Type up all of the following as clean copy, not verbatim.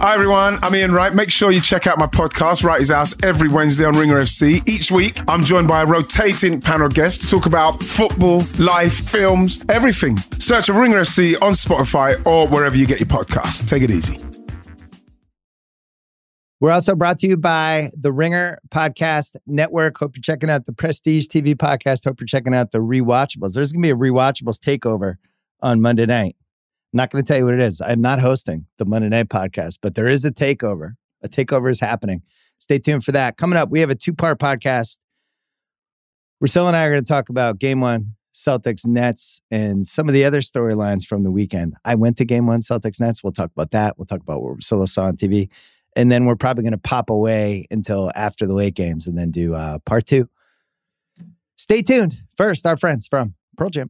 Hi everyone, I'm Ian Wright. Make sure you check out my podcast, Wrighty's House, every Wednesday on Ringer FC. Each week, I'm joined by a rotating panel of guests to talk about football, life, films, everything. Search for Ringer FC on Spotify or wherever you get your podcasts. Take it easy. We're also brought to you by the Ringer Podcast Network. Hope you're checking out the Prestige TV podcast. Hope you're checking out the Rewatchables. There's going to be a Rewatchables takeover on Monday night. I'm not going to tell you what it is. I'm not hosting the Monday Night Podcast, but there is a takeover. A takeover is happening. Stay tuned for that. Coming up, we have a two-part podcast. Russillo and I are going to talk about Game 1, Celtics, Nets, and some of the other storylines from the weekend. I went to Game 1, Celtics, Nets. We'll talk about that. We'll talk about what Russillo saw on TV. And then we're probably going to pop away until after the late games and then do part 2. Stay tuned. First, our friends from Pearl Jam.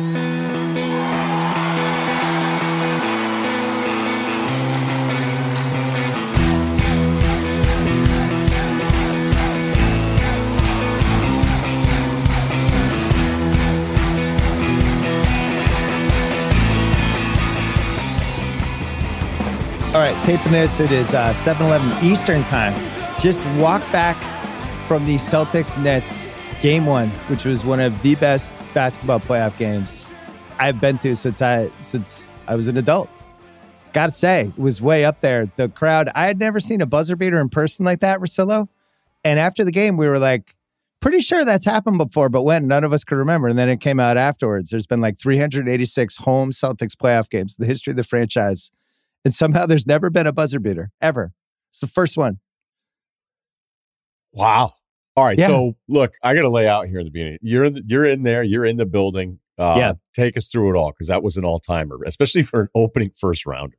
All right, taping this. It is 7:11 Eastern time. Just walked back from the Celtics-Nets Game 1, which was one of the best basketball playoff games I've been to since I was an adult. Got to say, it was way up there. The crowd, I had never seen a buzzer beater in person like that, Russillo. And after the game, we were like, pretty sure that's happened before, but when? None of us could remember. And then it came out afterwards. There's been like 386 home Celtics playoff games in the history of the franchise. And somehow there's never been a buzzer beater, ever. It's the first one. Wow. All right. Yeah. So, look, I got to lay out here in the beginning. You're in there. You're in the building. Take us through it all, because that was an all-timer, especially for an opening first rounder.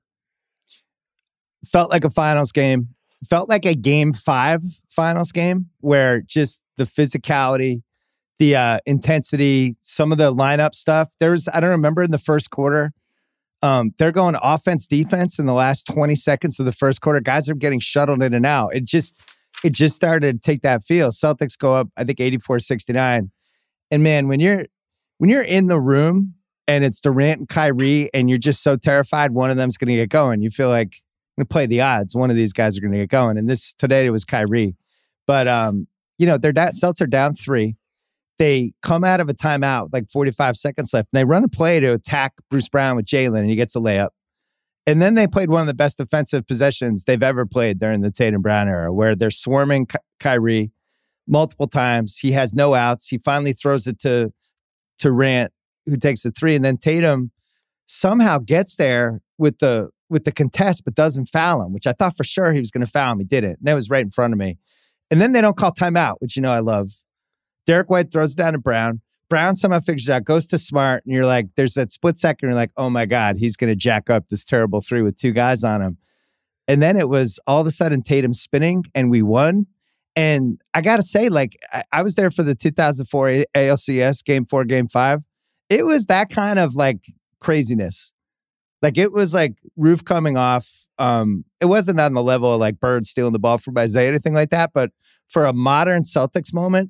Felt like a finals game. Felt like a Game 5 finals game where just the physicality, the intensity, some of the lineup stuff. I don't remember in the first quarter, they're going offense, defense in the last 20 seconds of the first quarter. Guys are getting shuttled in and out. It just started to take that feel. Celtics go up, I think 84-69. And man, when you're in the room and it's Durant and Kyrie and you're just so terrified one of them's going to get going, you feel like I'm going to play the odds. One of these guys are going to get going. And today it was Kyrie. But Celtics are down 3. They come out of a timeout, like 45 seconds left, and they run a play to attack Bruce Brown with Jalen, and he gets a layup. And then they played one of the best defensive possessions they've ever played during the Tatum Brown era, where they're swarming Kyrie multiple times. He has no outs. He finally throws it to Durant, who takes the 3, and then Tatum somehow gets there with the contest, but doesn't foul him, which I thought for sure he was going to foul him. He didn't. And that was right in front of me. And then they don't call timeout, which I love. Derek White throws it down to Brown. Brown somehow figures it out, goes to Smart, and you're like, there's that split second, you're like, oh my God, he's going to jack up this terrible 3 with 2 guys on him. And then it was all of a sudden Tatum spinning, and we won. And I got to say, like, I was there for the 2004 ALCS Game 4, Game 5. It was that kind of like craziness. Like, it was like roof coming off. It wasn't on the level of like Bird stealing the ball from Isaiah, anything like that. But for a modern Celtics moment,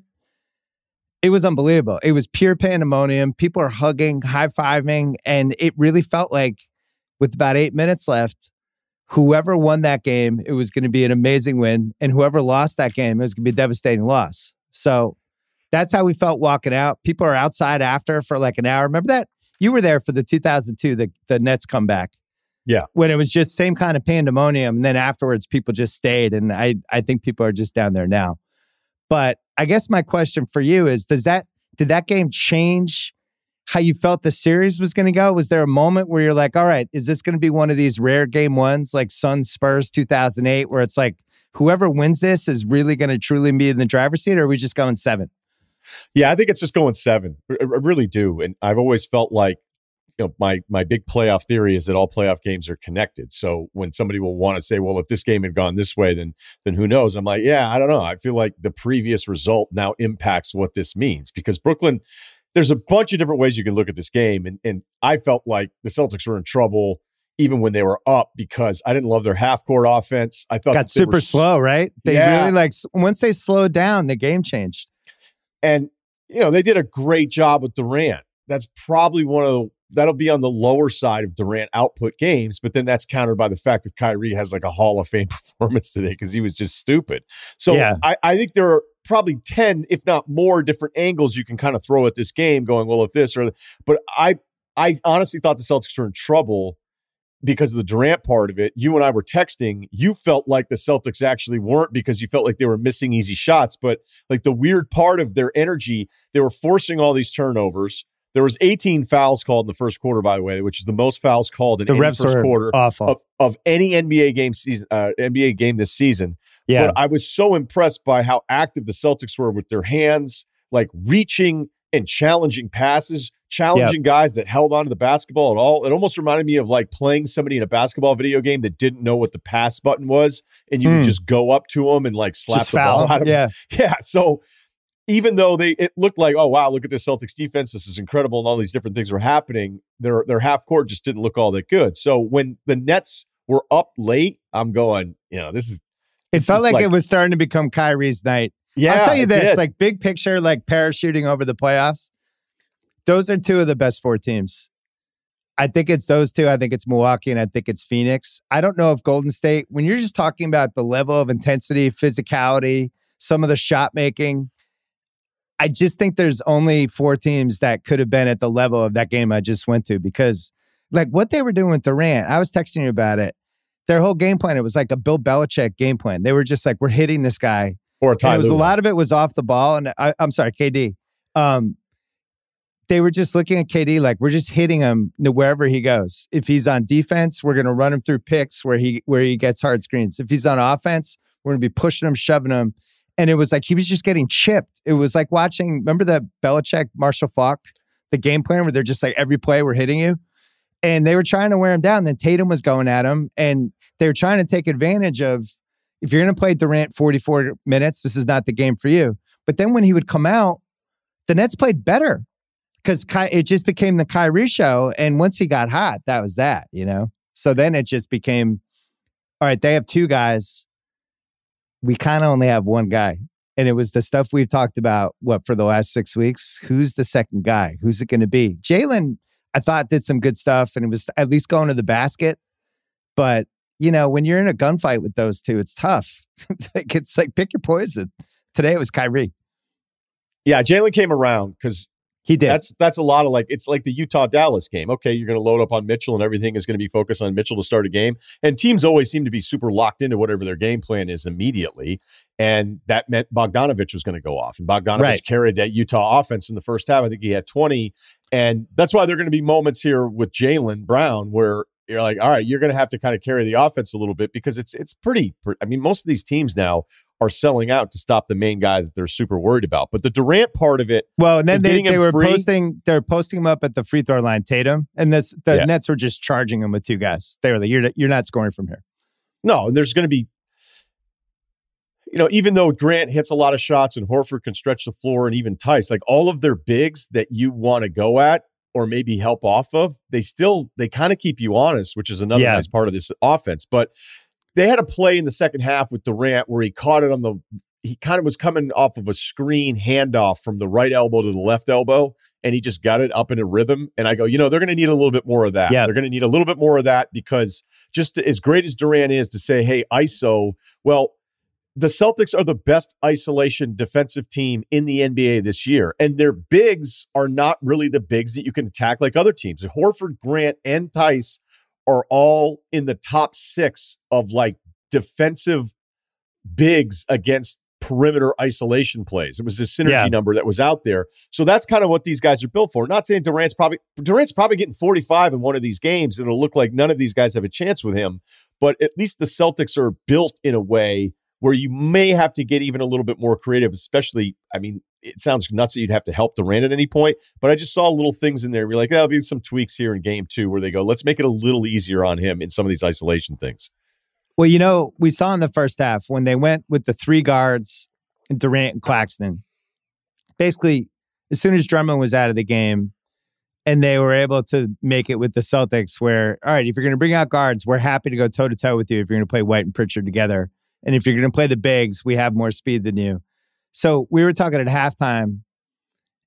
it was unbelievable. It was pure pandemonium. People are hugging, high-fiving, and it really felt like with about 8 minutes left, whoever won that game, it was going to be an amazing win, and whoever lost that game, it was going to be a devastating loss. So that's how we felt walking out. People are outside after for like an hour. Remember that? You were there for the 2002, the Nets comeback. Yeah. When it was just same kind of pandemonium, and then afterwards, people just stayed, and I think people are just down there now. But I guess my question for you is, did that game change how you felt the series was going to go? Was there a moment where you're like, all right, is this going to be one of these rare Game 1s like Suns Spurs 2008, where it's like whoever wins this is really going to truly be in the driver's seat, or are we just going 7? Yeah, I think it's just going 7. I really do. And I've always felt like, my big playoff theory is that all playoff games are connected. So when somebody will want to say, well, if this game had gone this way, then who knows? I'm like, yeah, I don't know. I feel like the previous result now impacts what this means, because Brooklyn, there's a bunch of different ways you can look at this game. And I felt like the Celtics were in trouble even when they were up, because I didn't love their half-court offense. I thought got super slow, right? They really once they slowed down, the game changed. And, they did a great job with Durant. That's probably one of that'll be on the lower side of Durant output games, but then that's countered by the fact that Kyrie has like a Hall of Fame performance today because he was just stupid. So I think there are probably 10, if not more, different angles you can kind of throw at this game going, well, if this or, but I honestly thought the Celtics were in trouble because of the Durant part of it. You and I were texting. You felt like the Celtics actually weren't because you felt like they were missing easy shots. But like the weird part of their energy, they were forcing all these turnovers. There was 18 fouls called in the first quarter, by the way, which is the most fouls called in any first quarter of any NBA game this season. Yeah. But I was so impressed by how active the Celtics were with their hands, like reaching and challenging passes, challenging guys that held onto the basketball at all. It almost reminded me of like playing somebody in a basketball video game that didn't know what the pass button was, and you would just go up to them and like slap just the ball out of them. Yeah. So even though it looked like, oh wow, look at this Celtics defense, this is incredible, and all these different things were happening, their half court just didn't look all that good. So when the Nets were up late, I'm going, it felt like it was starting to become Kyrie's night. Yeah, I'll tell you this, like big picture, like parachuting over the playoffs. Those are two of the best 4 teams. I think it's those two. I think it's Milwaukee and I think it's Phoenix. I don't know if Golden State, when you're just talking about the level of intensity, physicality, some of the shot making, I just think there's only 4 teams that could have been at the level of that game I just went to, because like what they were doing with Durant, I was texting you about it. Their whole game plan, it was like a Bill Belichick game plan. They were just like, we're hitting this guy. Or a lot of it was off the ball. And I'm sorry, KD. They were just looking at KD like, we're just hitting him wherever he goes. If he's on defense, we're going to run him through picks where he gets hard screens. If he's on offense, we're going to be pushing him, shoving him. And it was like he was just getting chipped. It was like watching, remember the Belichick, Marshall Faulk, the game plan where they're just like, every play we're hitting you? And they were trying to wear him down. Then Tatum was going at him. And they were trying to take advantage of, if you're going to play Durant 44 minutes, this is not the game for you. But then when he would come out, the Nets played better because it just became the Kyrie show. And once he got hot, that was that, So then it just became, all right, they have 2 guys. We kind of only have 1 guy. And it was the stuff we've talked about, for the last 6 weeks? Who's the second guy? Who's it going to be? Jalen, I thought, did some good stuff, and it was at least going to the basket. But, when you're in a gunfight with those 2, it's tough. It's like, pick your poison. Today it was Kyrie. Yeah, Jalen came around because he did. That's a lot of it's like the Utah-Dallas game. Okay, you're going to load up on Mitchell and everything is going to be focused on Mitchell to start a game. And teams always seem to be super locked into whatever their game plan is immediately. And that meant Bogdanovich was going to go off. And Bogdanovich carried that Utah offense in the first half. I think he had 20. And that's why there are going to be moments here with Jaylen Brown where you're like, all right, you're going to have to kind of carry the offense a little bit because it's pretty. I mean, most of these teams now are selling out to stop the main guy that they're super worried about. But the Durant part of it, well, and then they were posting him up at the free throw line, Tatum, and the Nets were just charging him with 2 guys. They were like, you're not scoring from here. No, and there's going to be, even though Grant hits a lot of shots and Horford can stretch the floor, and even Tice, like all of their bigs that you want to go at or maybe help off of, they kind of keep you honest, which is another nice part of this offense. But they had a play in the second half with Durant where he caught it he kind of was coming off of a screen handoff from the right elbow to the left elbow, and he just got it up in a rhythm. And I go, they're going to need a little bit more of that. Yeah. They're going to need a little bit more of that because just as great as Durant is to say, hey, ISO, well, the Celtics are the best isolation defensive team in the NBA this year. And their bigs are not really the bigs that you can attack like other teams. Horford, Grant, and Tice are all in the top 6 of defensive bigs against perimeter isolation plays. It was the synergy number that was out there. So that's kind of what these guys are built for. Not saying Durant's probably getting 45 in one of these games. It'll look like none of these guys have a chance with him, but at least the Celtics are built in a way where you may have to get even a little bit more creative, especially, I mean, it sounds nuts that you'd have to help Durant at any point, but I just saw little things in there. We're like, there'll be some tweaks here in game 2 where they go, let's make it a little easier on him in some of these isolation things. Well, we saw in the first half when they went with the 3 guards, Durant and Claxton, basically, as soon as Drummond was out of the game and they were able to make it with the Celtics where, all right, if you're going to bring out guards, we're happy to go toe-to-toe with you if you're going to play White and Pritchard together. And if you're going to play the bigs, we have more speed than you. So we were talking at halftime,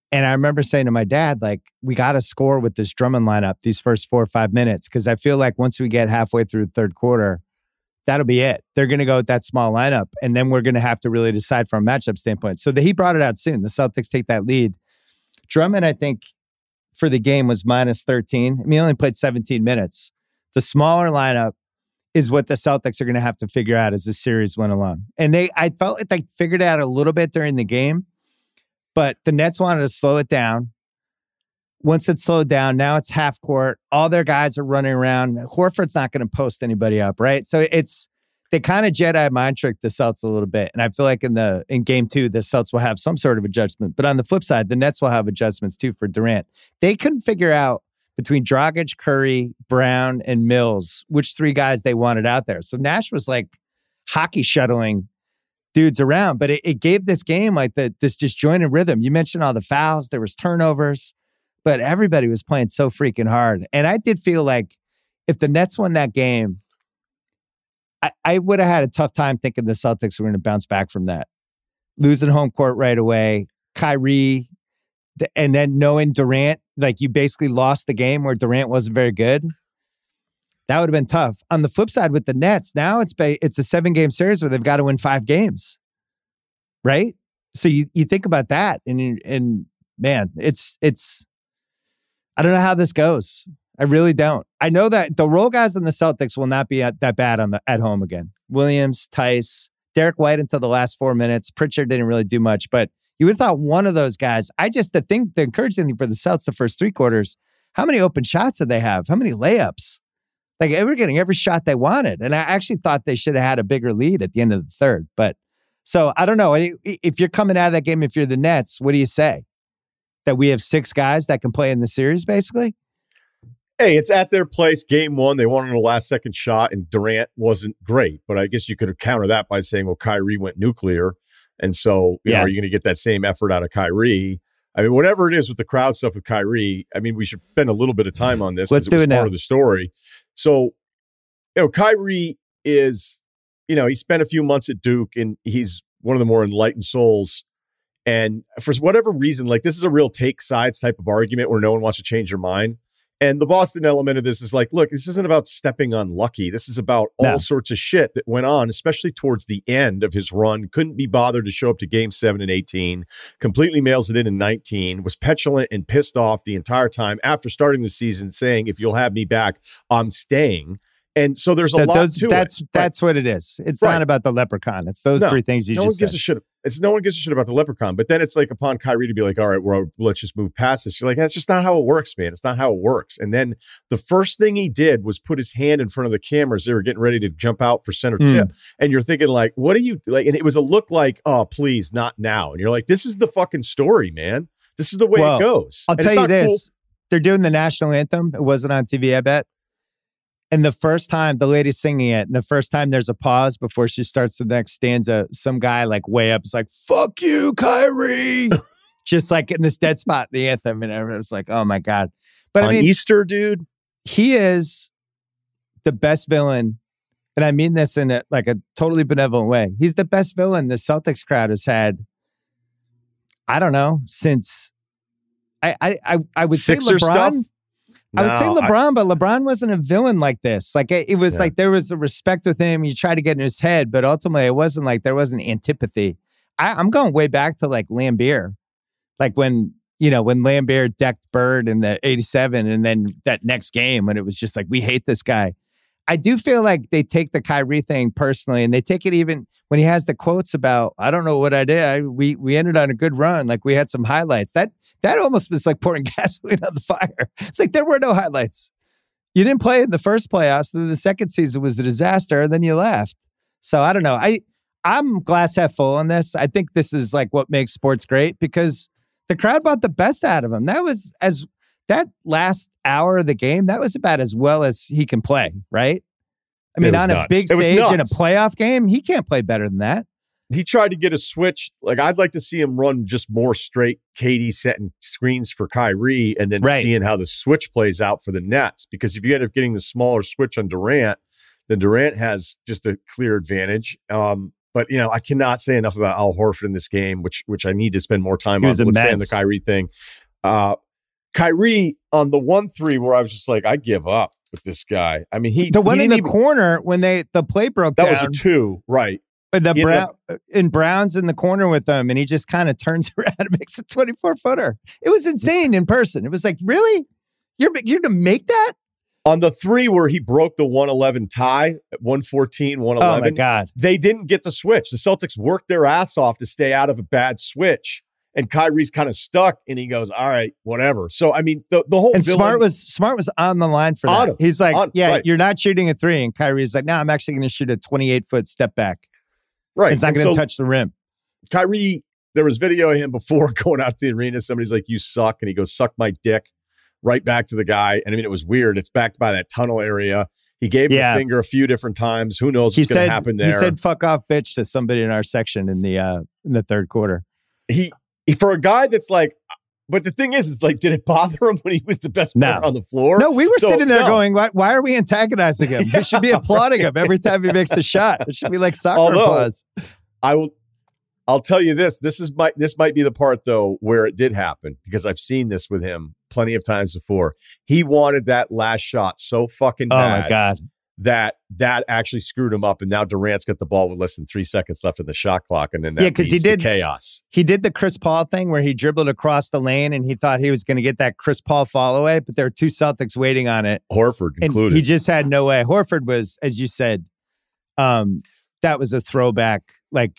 And I remember saying to my dad, like, we got to score with this Drummond lineup these first 4 or 5 minutes, because I feel like once we get halfway through the third quarter, that'll be it. They're going to go with that small lineup, and then we're going to have to really decide from a matchup standpoint. So he brought it out soon. The Celtics take that lead. Drummond, I think, for the game was minus 13. I mean, he only played 17 minutes. The smaller lineup is what the Celtics are going to have to figure out as the series went along. And I felt like they figured it out a little bit during the game, but the Nets wanted to slow it down. Once it slowed down, now it's half court. All their guys are running around. Horford's not going to post anybody up, right? So they kind of Jedi mind tricked the Celtics a little bit. And I feel like in game 2, the Celtics will have some sort of adjustment. But on the flip side, the Nets will have adjustments too for Durant. They couldn't figure out between Dragic, Curry, Brown, and Mills which 3 guys they wanted out there. So Nash was like hockey shuttling dudes around. But it gave this game like this disjointed rhythm. You mentioned all the fouls. There was turnovers. But everybody was playing so freaking hard. And I did feel like if the Nets won that game, I would have had a tough time thinking the Celtics were going to bounce back from that. Losing home court right away, Kyrie, and then knowing Durant, like you basically lost the game where Durant wasn't very good. That would have been tough. On the flip side with the Nets, now it's a 7-game series where they've got to win 5 games. Right? So you think about that and man, it's I don't know how this goes. I really don't. I know that the role guys on the Celtics will not be that bad at home again. Williams, Tice, Derek White until the last 4 minutes. Pritchard didn't really do much, but you would have thought one of those guys. The encouraging thing for the Celtics the first 3 quarters, how many open shots did they have? How many layups? Like they were getting every shot they wanted. And I actually thought they should have had a bigger lead at the end of the third. But so I don't know. If you're coming out of that game, if you're the Nets, what do you say? That we have 6 guys that can play in the series, basically? Hey, it's at their place. Game 1, they won on a last-second shot, and Durant wasn't great. But I guess you could counter that by saying, well, Kyrie went nuclear. And so, are you going to get that same effort out of Kyrie? I mean, whatever it is with the crowd stuff with Kyrie, I mean, we should spend a little bit of time on this because it was part of the story. So, Kyrie is, he spent a few months at Duke, and he's one of the more enlightened souls. And for whatever reason, like this is a real take sides type of argument where no one wants to change their mind. And the Boston element of this is like, look, this isn't about stepping unlucky. This is about all sorts of shit that went on, especially towards the end of his run. Couldn't be bothered to show up to game 7 in 18, completely mails it in 19, was petulant and pissed off the entire time after starting the season saying, if you'll have me back, I'm staying. And so there's a lot to it. That's what it is. It's not about the leprechaun. It's those 3 things you just said. No one gives a shit about the leprechaun. But then it's like upon Kyrie to be like, all right, well, let's just move past this. You're like, that's just not how it works, man. It's not how it works. And then the first thing he did was put his hand in front of the cameras. They were getting ready to jump out for center tip. And you're thinking like, what are you like? And it was a look like, oh, please, not now. And you're like, this is the fucking story, man. This is the way it goes. I'll tell you this. Cool. They're doing the national anthem. It wasn't on TV, I bet. And the first time the lady's singing it, and the first time there's a pause before she starts the next stanza, some guy like way up is like, fuck you, Kyrie. Just like in this dead spot in the anthem. And everyone's like, oh my God. But on Easter, dude, he is the best villain. And I mean this in a totally benevolent way. He's the best villain the Celtics crowd has had. I don't know, since I would say LeBron. Stuff? I would say LeBron, but LeBron wasn't a villain like this. Like it was like there was a respect with him. You try to get in his head, but ultimately it wasn't like there wasn't antipathy. I'm going way back to like Lambeer, like when Lambeer decked Bird in the 87, and then that next game when it was just like we hate this guy. I do feel like they take the Kyrie thing personally, and they take it even when he has the quotes about, I don't know what I did. We ended on a good run. Like we had some highlights. That almost was like pouring gasoline on the fire. It's like there were no highlights. You didn't play in the first playoffs. Then the second season was a disaster, and then you left. So I don't know. I'm glass half full on this. I think this is like what makes sports great because the crowd bought the best out of him. That last hour of the game, that was about as well as he can play, right? I mean, on a big stage in a playoff game, he can't play better than that. He tried to get a switch. Like, I'd like to see him run just more straight KD setting screens for Kyrie and then seeing how the switch plays out for the Nets. Because if you end up getting the smaller switch on Durant, then Durant has just a clear advantage. But, I cannot say enough about Al Horford in this game, which I need to spend more time on. Let's stay on the Kyrie thing. Kyrie on the 1-3 where I was just like, I give up with this guy. I mean, the one in the corner when the play broke down. That was a 2, right? And Brown's in the corner with them, and he just kind of turns around and makes a 24-footer. It was insane in person. It was like, really? You're to make that? On the 3 where he broke the 111 tie at 114, 111. Oh, my God. They didn't get the switch. The Celtics worked their ass off to stay out of a bad switch. And Kyrie's kind of stuck, and he goes, all right, whatever. So, I mean, the whole and Smart was on the line for that. He's like, right. You're not shooting a 3. And Kyrie's like, no, I'm actually going to shoot a 28-foot step back. Right. It's not going to touch the rim. Kyrie, there was video of him before going out to the arena. Somebody's like, you suck. And he goes, suck my dick. Right back to the guy. And I mean, it was weird. It's backed by that tunnel area. He gave him a finger a few different times. Who knows what's going to happen there? He said, fuck off, bitch, to somebody in our section in the third quarter. He for a guy that's like, but the thing is like, did it bother him when he was the best player on the floor? No, we were sitting there going, why are we antagonizing him? We should be applauding him every time he makes a shot. It should be like soccer applause. I'll tell you this. This might be the part though where it did happen, because I've seen this with him plenty of times before. He wanted that last shot so fucking bad. Oh my God. That actually screwed him up, and now Durant's got the ball with less than 3 seconds left in the shot clock, and then that leads to chaos. He did the Chris Paul thing where he dribbled across the lane, and he thought he was going to get that Chris Paul fall away, but there were 2 Celtics waiting on it. Horford included. He just had no way. Horford was, as you said, that was a throwback, like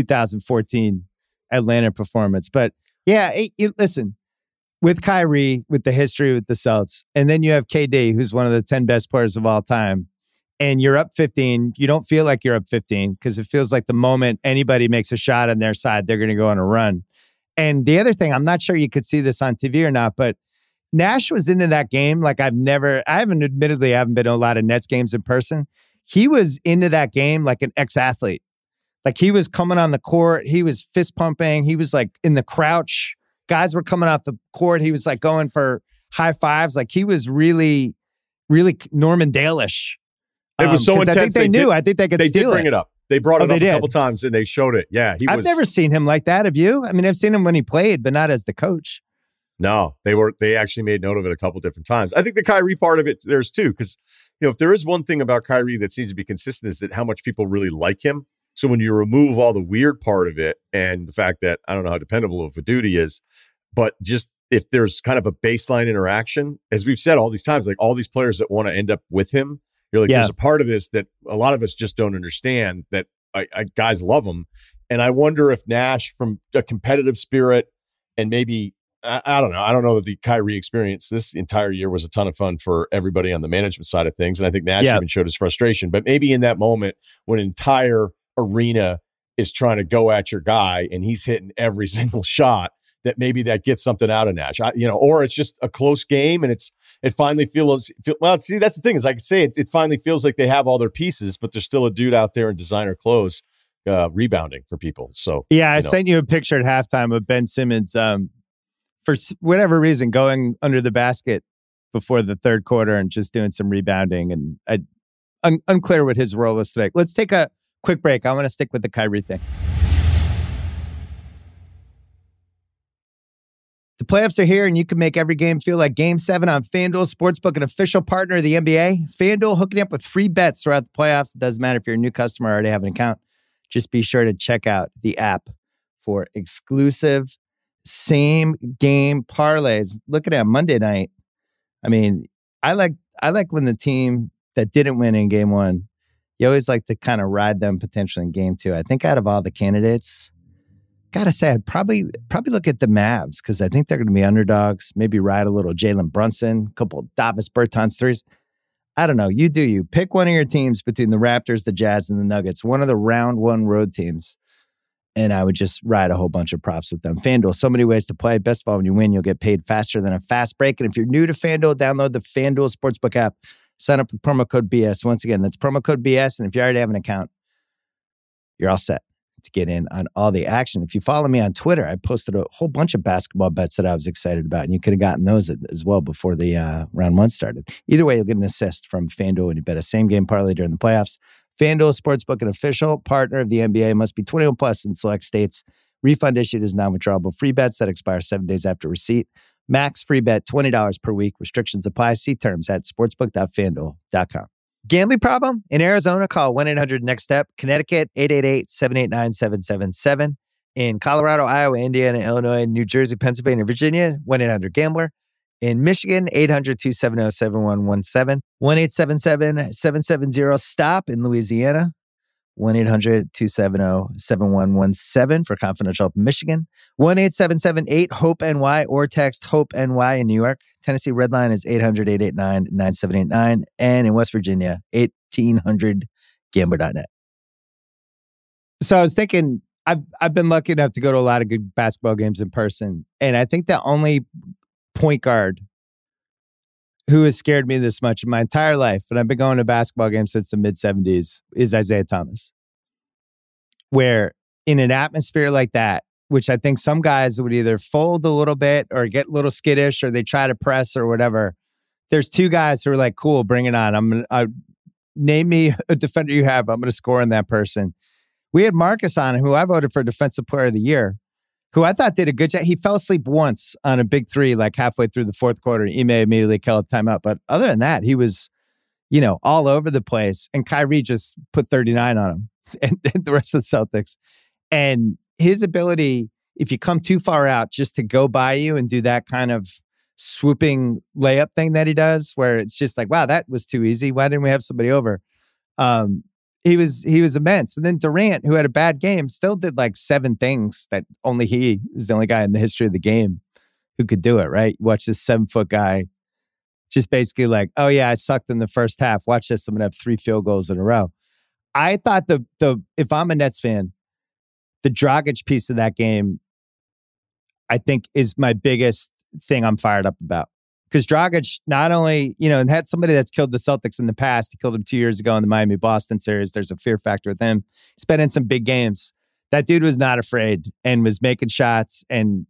2014 Atlanta performance. But yeah, listen, with Kyrie, with the history with the Celtics, and then you have KD, who's one of the 10 best players of all time. And you're up 15, you don't feel like you're up 15 because it feels like the moment anybody makes a shot on their side, they're going to go on a run. And the other thing, I'm not sure you could see this on TV or not, but Nash was into that game like I haven't been to a lot of Nets games in person. He was into that game like an ex-athlete. Like he was coming on the court, he was fist pumping, he was like in the crouch. Guys were coming off the court, he was like going for high fives. Like he was really, really Norman Dale-ish. It was so intense. I think they knew. I think they could steal it. They did bring it up. They brought it up a couple times, and they showed it. Yeah, I've never seen him like that. Have you? I mean, I've seen him when he played, but not as the coach. No, they actually made note of it a couple different times. I think the Kyrie part of it, there's too, because if there is one thing about Kyrie that seems to be consistent, is that how much people really like him. So when you remove all the weird part of it and the fact that I don't know how dependable of a dude he is, but just if there's kind of a baseline interaction, as we've said all these times, like all these players that want to end up with him. You're like, there's a part of this that a lot of us just don't understand, that guys love him. And I wonder if Nash, from a competitive spirit, and maybe, I don't know. I don't know that the Kyrie experience this entire year was a ton of fun for everybody on the management side of things. And I think Nash even showed his frustration. But maybe in that moment when an entire arena is trying to go at your guy and he's hitting every single shot, that maybe that gets something out of Nash, or it's just a close game and it finally feels well. See, that's the thing, is I can say it finally feels like they have all their pieces, but there's still a dude out there in designer clothes rebounding for people. So I sent you a picture at halftime of Ben Simmons for whatever reason going under the basket before the third quarter and just doing some rebounding, and unclear what his role was today. Let's take a quick break. I want to stick with the Kyrie thing. The playoffs are here, and you can make every game feel like Game 7 on FanDuel Sportsbook, an official partner of the NBA. FanDuel hooking up with free bets throughout the playoffs. It doesn't matter if you're a new customer or already have an account. Just be sure to check out the app for exclusive same-game parlays. Look at that Monday night. I mean, I like when the team that didn't win in Game 1, you always like to kind of ride them potentially in Game 2. I think out of all the candidates, gotta say, I'd probably look at the Mavs because I think they're going to be underdogs. Maybe ride a little Jalen Brunson, a couple of Davis Bertans threes. I don't know. You do you. Pick one of your teams between the Raptors, the Jazz, and the Nuggets. One of the round 1 road teams. And I would just ride a whole bunch of props with them. FanDuel, so many ways to play. Best of all, when you win, you'll get paid faster than a fast break. And if you're new to FanDuel, download the FanDuel Sportsbook app. Sign up with promo code BS. Once again, that's promo code BS. And if you already have an account, you're all set to get in on all the action. If you follow me on Twitter, I posted a whole bunch of basketball bets that I was excited about, and you could have gotten those as well before the round 1 started. Either way, you'll get an assist from FanDuel when you bet a same-game parlay during the playoffs. FanDuel Sportsbook, an official partner of the NBA, must be 21 plus in select states. Refund issued is non-withdrawable. Free bets that expire 7 days after receipt. Max free bet $20 per week. Restrictions apply. See terms at sportsbook.fanduel.com. Gambling problem? In Arizona, call 1-800-NEXT-STEP. Connecticut, 888-789-7777. In Colorado, Iowa, Indiana, Illinois, New Jersey, Pennsylvania, Virginia, 1-800-GAMBLER. In Michigan, 800-270-7117. 1-877-770-STOP. In Louisiana, 1-800-270-7117 for confidential help in Michigan. 1-877-8-HOPE-NY or text HOPE-NY in New York. Tennessee Redline is 800-889-9789. And in West Virginia, 1800gambler.net. So I was thinking, I've been lucky enough to go to a lot of good basketball games in person. And I think the only point guard who has scared me this much in my entire life, and I've been going to basketball games since the mid-'70s, is Isaiah Thomas. Where in an atmosphere like that, which I think some guys would either fold a little bit or get a little skittish or they try to press or whatever, there's two guys who are like, cool, bring it on. Name me a defender you have. I'm going to score on that person. We had Marcus on, who I voted for Defensive Player of the Year, who I thought did a good job. He fell asleep once on a big three, like halfway through the fourth quarter. Ime immediately called timeout. But other than that, he was, all over the place. And Kyrie just put 39 on him and the rest of the Celtics. And his ability, if you come too far out, just to go by you and do that kind of swooping layup thing that he does, where it's just like, wow, that was too easy. Why didn't we have somebody over? He was immense. And then Durant, who had a bad game, still did like 7 things that only he is the only guy in the history of the game who could do it, right? Watch this 7-foot guy just basically like, oh yeah, I sucked in the first half. Watch this. I'm going to have 3 field goals in a row. I thought if I'm a Nets fan, the Dragic piece of that game, I think is my biggest thing I'm fired up about. Because Dragic not only, had somebody that's killed the Celtics in the past. He killed him 2 years ago in the Miami-Boston series. There's a fear factor with him. He's been in some big games. That dude was not afraid and was making shots. And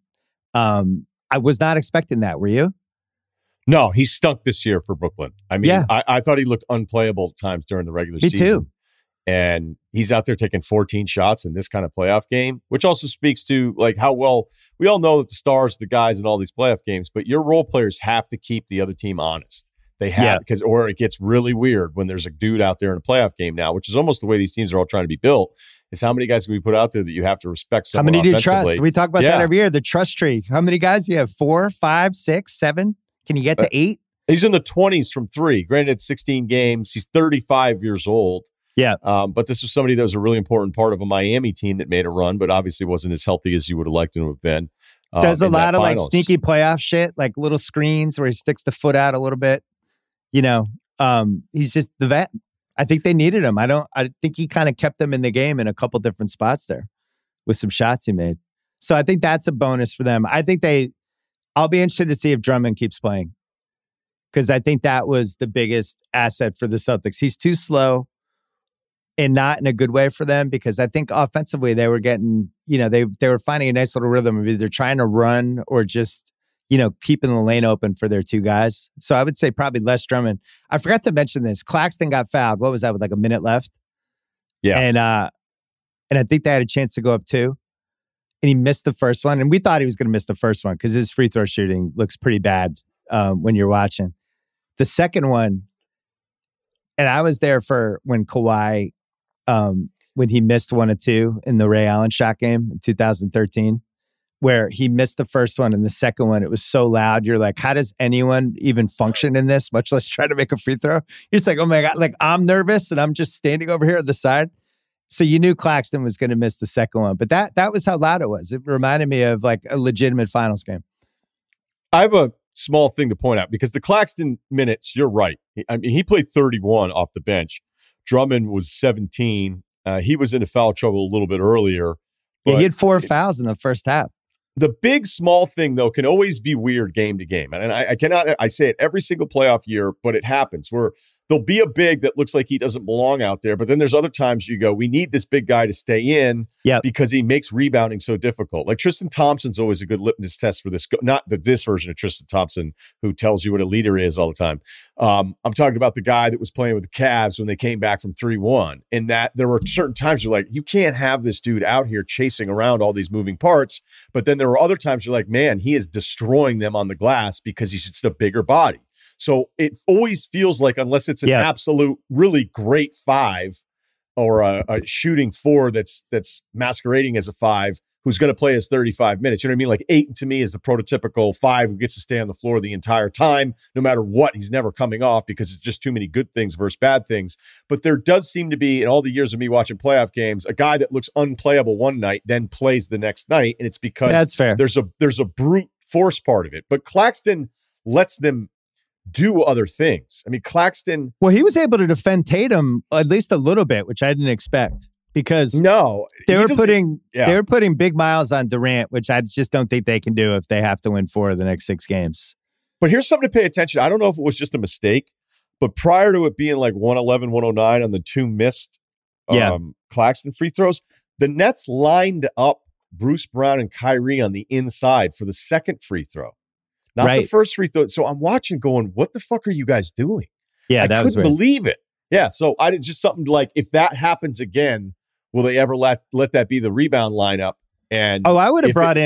I was not expecting that. Were you? No, he stunk this year for Brooklyn. I mean, yeah. I thought he looked unplayable at times during the regular season. Me too. And he's out there taking 14 shots in this kind of playoff game, which also speaks to like how well we all know that the stars, the guys in all these playoff games, but your role players have to keep the other team honest. They have, because or it gets really weird when there's a dude out there in a playoff game now, which is almost the way these teams are all trying to be built. Is how many guys can we put out there that you have to respect someone offensively? How many do you trust? We talk about that every year. The trust tree. How many guys do you have? 4, 5, 6, 7? Can you get to 8? He's in the 20s from 3. Granted, 16 games. He's 35 years old. Yeah. But this was somebody that was a really important part of a Miami team that made a run, but obviously wasn't as healthy as you would have liked him to have been. Does a lot of like sneaky playoff shit, like little screens where he sticks the foot out a little bit. He's just the vet. I think they needed him. I think he kind of kept them in the game in a couple different spots there with some shots he made. So I think that's a bonus for them. I'll be interested to see if Drummond keeps playing, because I think that was the biggest asset for the Celtics. He's too slow. And not in a good way for them, because I think offensively they were getting, they were finding a nice little rhythm of either trying to run or just, keeping the lane open for their 2 guys. So I would say probably less Drummond. I forgot to mention this. Claxton got fouled. What was that, with like a minute left? Yeah. And I think they had a chance to go up 2. And he missed the first one. And we thought he was going to miss the first one because his free throw shooting looks pretty bad when you're watching. The second one, and I was there for when Kawhi, when he missed 1 or 2 in the Ray Allen shot game in 2013, where he missed the first one and the second one, it was so loud. You're like, how does anyone even function in this, much less try to make a free throw? You're just like, oh my God, like I'm nervous and I'm just standing over here on the side. So you knew Claxton was going to miss the second one, but that was how loud it was. It reminded me of like a legitimate finals game. I have a small thing to point out, because the Claxton minutes, you're right. I mean, he played 31 off the bench. Drummond was 17. He was into foul trouble a little bit earlier. Yeah, he had 4 fouls in the first half. The big small thing, though, can always be weird game to game. And I say it every single playoff year, but it happens where there'll be a big that looks like he doesn't belong out there. But then there's other times you go, we need this big guy to stay in because he makes rebounding so difficult. Like Tristan Thompson's always a good litmus test for this. Not this version of Tristan Thompson who tells you what a leader is all the time. I'm talking about the guy that was playing with the Cavs when they came back from 3-1. And that there were certain times you're like, you can't have this dude out here chasing around all these moving parts. But then there were other times you're like, man, he is destroying them on the glass because he's just a bigger body. So it always feels like, unless it's an absolute really great 5 or a shooting 4 that's masquerading as a 5 who's going to play his 35 minutes. You know what I mean? Like Ayton to me is the prototypical 5 who gets to stay on the floor the entire time, no matter what. He's never coming off because it's just too many good things versus bad things. But there does seem to be, in all the years of me watching playoff games, a guy that looks unplayable one night, then plays the next night. And it's because that's fair. There's a brute force part of it. But Claxton lets them do other things. I mean, Claxton. Well, he was able to defend Tatum at least a little bit, which I didn't expect because they were putting big miles on Durant, which I just don't think they can do if they have to win 4 of the next 6 games. But here's something to pay attention. I don't know if it was just a mistake, but prior to it being like 111, 109 on the 2 missed Claxton free throws, the Nets lined up Bruce Brown and Kyrie on the inside for the second free throw. Not the first free throw. So I'm watching going, what the fuck are you guys doing? Yeah, I couldn't believe it. Yeah, so I did just something like, if that happens again, will they ever let that be the rebound lineup? And I would have brought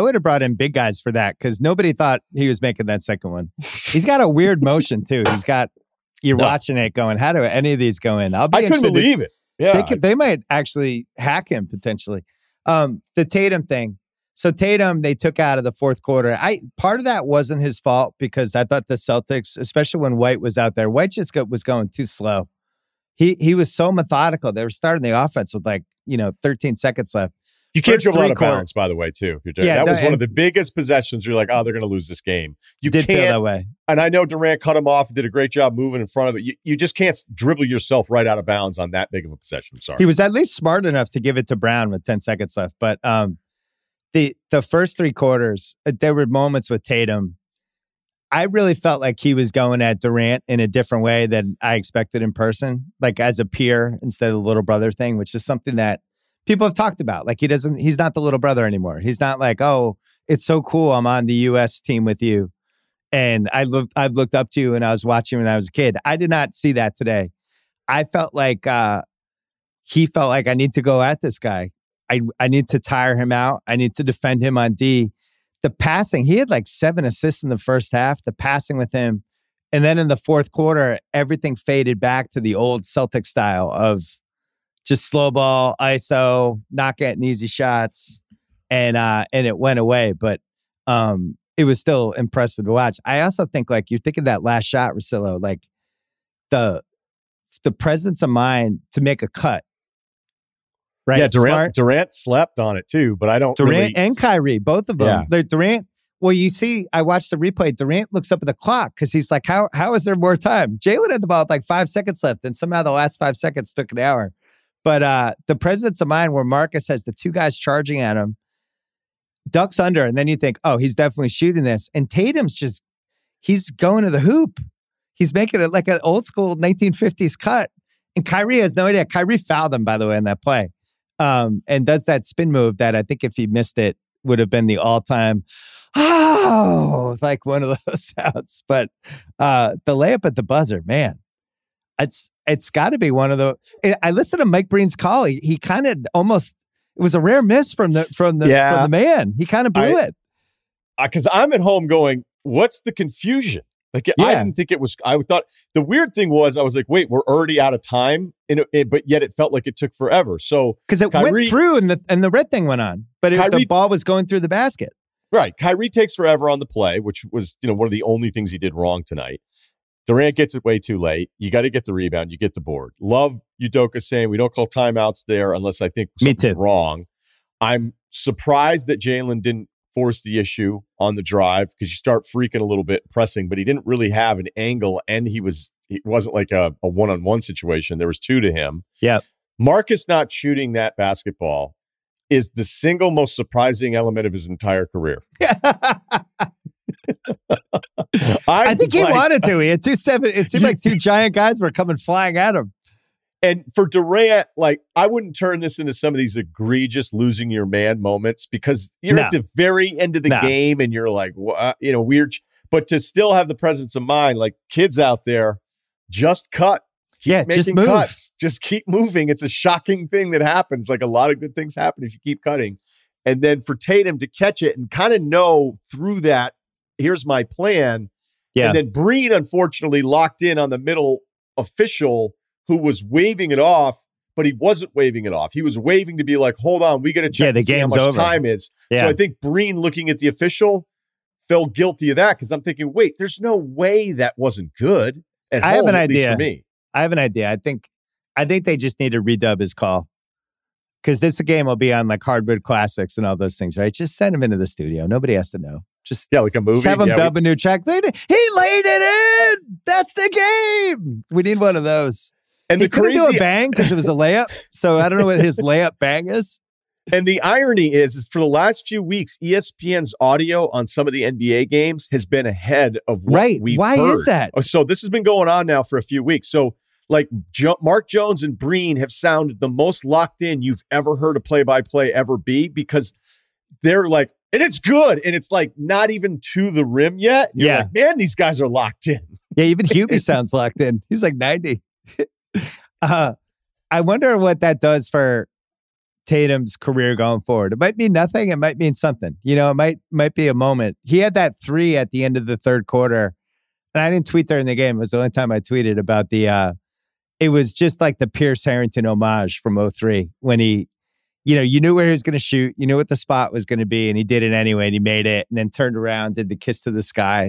in big guys for that because nobody thought he was making that second one. He's got a weird motion too. You're watching it going, how do any of these go in? I couldn't believe it. Yeah, they might actually hack him potentially. The Tatum thing. So Tatum, they took out of the fourth quarter. Part of that wasn't his fault because I thought the Celtics, especially when White was out there, White just was going too slow. He was so methodical. They were starting the offense with 13 seconds left. You can't dribble out of bounds, by the way, too. That was one of the biggest possessions. You're like, they're going to lose this game. You did feel that way. And I know Durant cut him off and did a great job moving in front of it. You just can't dribble yourself right out of bounds on that big of a possession. I'm sorry. He was at least smart enough to give it to Brown with 10 seconds left. But the first 3 quarters, there were moments with Tatum. I really felt like he was going at Durant in a different way than I expected in person, like as a peer instead of the little brother thing, which is something that people have talked about. Like he's not the little brother anymore. He's not like, oh, it's so cool. I'm on the U.S. team with you. And I've looked up to you and I was watching when I was a kid. I did not see that today. I felt like he felt like I need to go at this guy. I need to tire him out. I need to defend him on D. The passing, he had like 7 assists in the first half, the passing with him. And then in the fourth quarter, everything faded back to the old Celtic style of just slow ball, ISO, not getting easy shots. And it went away. But it was still impressive to watch. I also think like you're thinking that last shot, Russillo, like the presence of mind to make a cut. Right. Yeah, Durant slept on it too, but I don't. Durant and Kyrie, both of them. Yeah. Durant. Well, you see, I watched the replay. Durant looks up at the clock because he's like, "How is there more time?" Jalen had the ball with like 5 seconds left, and somehow the last 5 seconds took an hour. But the presence of mind where Marcus has the 2 guys charging at him, ducks under, and then you think, "Oh, he's definitely shooting this." And Tatum's he's going to the hoop. He's making it like an old school 1950s cut, and Kyrie has no idea. Kyrie fouled him, by the way, in that play. And does that spin move that I think if he missed it would have been the all-time, like one of those sounds. But the layup at the buzzer, man, it's got to be one of the. I listened to Mike Breen's call. He kind of almost, it was a rare miss from the man. He kind of blew it. Because I'm at home going, what's the confusion? Like, I didn't think it was, I thought, the weird thing was, I was like, wait, we're already out of time. But yet it felt like it took forever. So, because it went through and the red thing went on, but the ball was going through the basket. Right. Kyrie takes forever on the play, which was, one of the only things he did wrong tonight. Durant gets it way too late. You got to get the rebound. You get the board. Love Udoka saying we don't call timeouts there unless I think something's wrong. I'm surprised that Jalen didn't force the issue on the drive because you start freaking a little bit pressing, but he didn't really have an angle, and it wasn't like a one-on-one situation. There was 2 to him. Yeah. Marcus not shooting that basketball is the single most surprising element of his entire career. I think he wanted to. He had 2-7. It seemed like two giant guys were coming flying at him. And for Durant, like, I wouldn't turn this into some of these egregious losing your man moments because you're at the very end of the game and you're like, weird. But to still have the presence of mind, like kids out there, just cut. Keep making cuts. Just keep moving. It's a shocking thing that happens. Like a lot of good things happen if you keep cutting. And then for Tatum to catch it and kind of know through that, here's my plan. Yeah. And then Breen, unfortunately, locked in on the middle official who was waving it off, but he wasn't waving it off. He was waving to be like, hold on, we got to check to see how much time is. Yeah. So I think Breen, looking at the official, felt guilty of that because I'm thinking, wait, there's no way that wasn't good at home, have an at idea. Least for me. I have an idea. I think they just need to redub his call because this game will be on like Hardwood Classics and all those things, right? Just send him into the studio. Nobody has to know. Just like a movie. Just have him dub a new track. He laid it in. That's the game. We need one of those. And he couldn't do a bang because it was a layup. So I don't know what his layup bang is. And the irony is for the last few weeks, ESPN's audio on some of the NBA games has been ahead of what we've heard. Why is that? So this has been going on now for a few weeks. So like Mark Jones and Breen have sounded the most locked in you've ever heard a play-by-play ever be because they're like, and it's good. And it's like not even to the rim yet. You're like, man, these guys are locked in. Yeah, even Hubie sounds locked in. He's like 90. I wonder what that does for Tatum's career going forward. It might mean nothing. It might mean something. It might be a moment. He had that 3 at the end of the third quarter. And I didn't tweet during the game. It was the only time I tweeted about it was just like the Pierce Harrington homage from 2003 when he, you knew where he was going to shoot. You knew what the spot was going to be. And he did it anyway. And he made it and then turned around, did the kiss to the sky.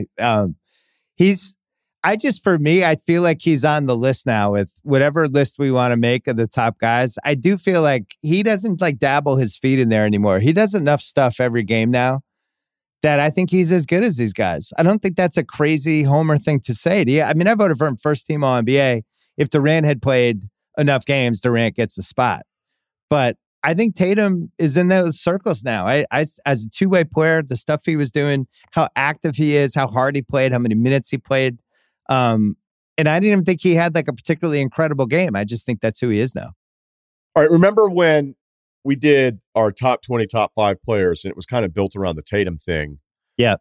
For me, I feel like he's on the list now with whatever list we want to make of the top guys. I do feel like he doesn't like dabble his feet in there anymore. He does enough stuff every game now that I think he's as good as these guys. I don't think that's a crazy homer thing to say. I voted for him first team All-NBA. If Durant had played enough games, Durant gets the spot. But I think Tatum is in those circles now. I as a two-way player, the stuff he was doing, how active he is, how hard he played, how many minutes he played. And I didn't even think he had like a particularly incredible game. I just think that's who he is now. All right. Remember when we did our top 20, top 5 players and it was kind of built around the Tatum thing? Yeah.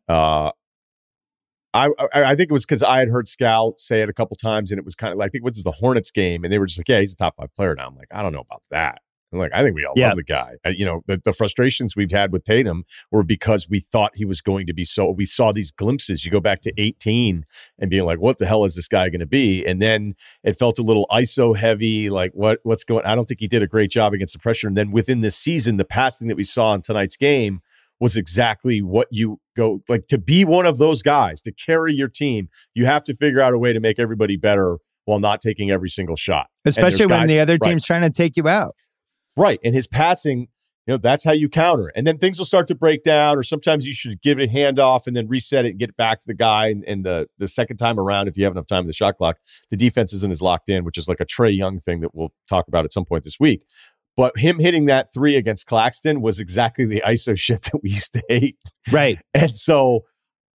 I think it was because I had heard Scal say it a couple times and it was kind of like, I think this is the Hornets game. And they were just like, yeah, he's a top 5 player now. I'm like, I don't know about that. I'm like, I think we all love the guy. The frustrations we've had with Tatum were because we thought he was going to be we saw these glimpses. You go back to 18 and being like, what the hell is this guy going to be? And then it felt a little ISO heavy. Like what's going, I don't think he did a great job against the pressure. And then within this season, the passing that we saw in tonight's game was exactly what you go like to be one of those guys to carry your team. You have to figure out a way to make everybody better while not taking every single shot. Especially when the other team's trying to take you out. Right. And his passing, that's how you counter. And then things will start to break down, or sometimes you should give it a handoff and then reset it and get it back to the guy. And the second time around, if you have enough time in the shot clock, the defense isn't as locked in, which is like a Trae Young thing that we'll talk about at some point this week. But him hitting that 3 against Claxton was exactly the ISO shit that we used to hate. Right. And so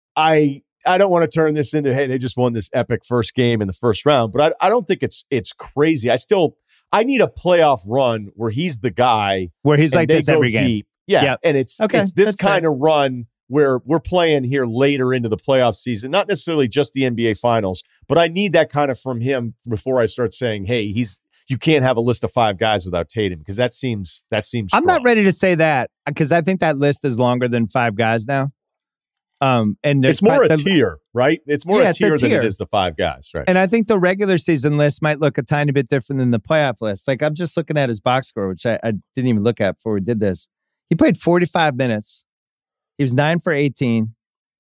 I don't want to turn this into, hey, they just won this epic first game in the first round. But I don't think it's crazy. I need a playoff run where he's the guy. Where he's like this every game. Deep. Yeah. Yep. And it's this kind of run where we're playing here later into the playoff season, not necessarily just the NBA Finals, but I need that kind of from him before I start saying, hey, you can't have a list of 5 guys without Tatum, because that seems strong. I'm not ready to say that because I think that list is longer than 5 guys now. And it's more a tier, right? It's more a tier than it is the 5 guys, right? And I think the regular season list might look a tiny bit different than the playoff list. Like I'm just looking at his box score, which I didn't even look at before we did this. He played 45 minutes. He was 9 for 18.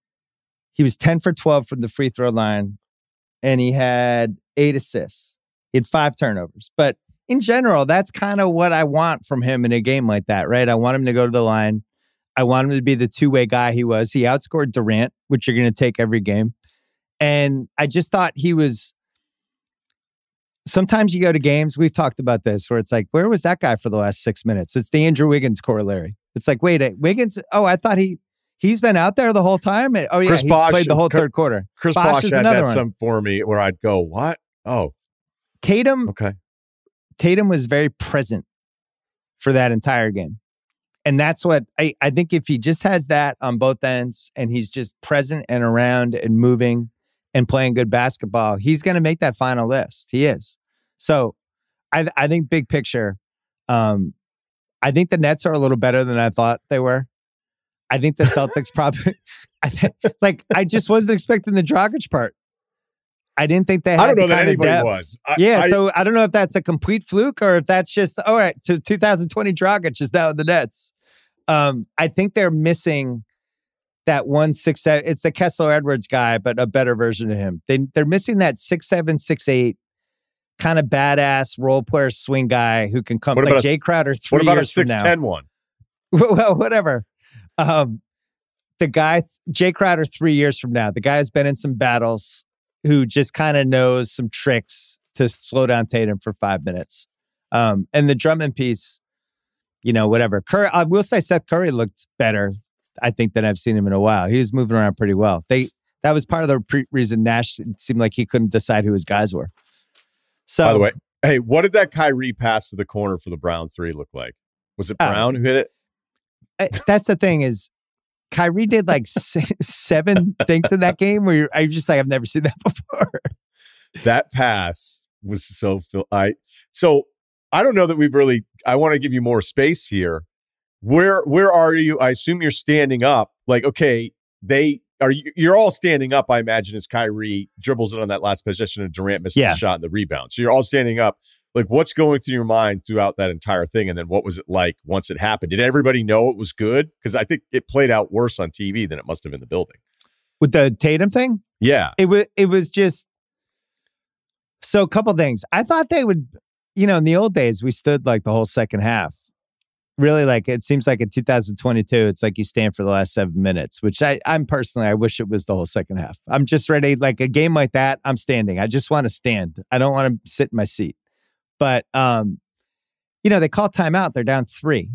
He was 10 for 12 from the free throw line, and he had 8 assists. He had 5 turnovers. But in general, that's kind of what I want from him in a game like that, right? I want him to go to the line. I want him to be the two-way guy he was. He outscored Durant, which you're going to take every game. And I just thought he was... Sometimes you go to games, we've talked about this, where it's like, where was that guy for the last 6 minutes? It's the Andrew Wiggins corollary. It's like, wait, Wiggins... Oh, I thought he He's been out there the whole time. Oh yeah, Chris he's Bosh played the whole third quarter. Chris Bosh Bosh is had another that one. some for me where I'd go, what? Oh, Tatum okay. Tatum was very present for that entire game. And that's what I think if he just has that on both ends and he's just present and around and moving and playing good basketball, he's going to make that final list. He is. So I think big picture, I think the Nets are a little better than I thought they were. I think the Celtics probably, I just wasn't expecting the Dragic part. I didn't think they had I don't know that anybody depth. was. So I don't know if that's a complete fluke or if that's just, all right, so 2020 Dragic is now in the Nets. I think they're missing that 1-6-7. It's the Kessler Edwards guy, but a better version of him. They're missing that 6'7", 6'8", kind of badass role player swing guy who can come like Jay Crowder 3 years from now. What about a 6'10" one? Well, whatever. The guy, Jay Crowder 3 years from now, the guy has been in some battles who just kind of knows some tricks to slow down Tatum for 5 minutes. And the Drummond piece, whatever. Curry, I will say Seth Curry looked better, I think, than I've seen him in a while. He was moving around pretty well. That was part of the reason Nash seemed like he couldn't decide who his guys were. So, by the way, hey, what did that Kyrie pass to the corner for the Brown three look like? Was it Brown who hit it? That's the thing is, Kyrie did like 7 things in that game where I'm just like, I've never seen that before. That pass was so I don't know that we've really. I want to give you more space here. Where are you? I assume you're standing up. Like, okay, you're all standing up. I imagine as Kyrie dribbles it on that last possession and Durant misses the shot and the rebound. So you're all standing up. Like, what's going through your mind throughout that entire thing? And then what was it like once it happened? Did everybody know it was good? Because I think it played out worse on TV than it must have in the building. With the Tatum thing? Yeah. It was just, so a couple things. I thought they would, in the old days, we stood like the whole second half. Really, like, it seems like in 2022, it's like you stand for the last 7 minutes, which I'm personally, I wish it was the whole second half. I'm just ready, like a game like that, I'm standing. I just want to stand. I don't want to sit in my seat. But, they call timeout. They're down 3.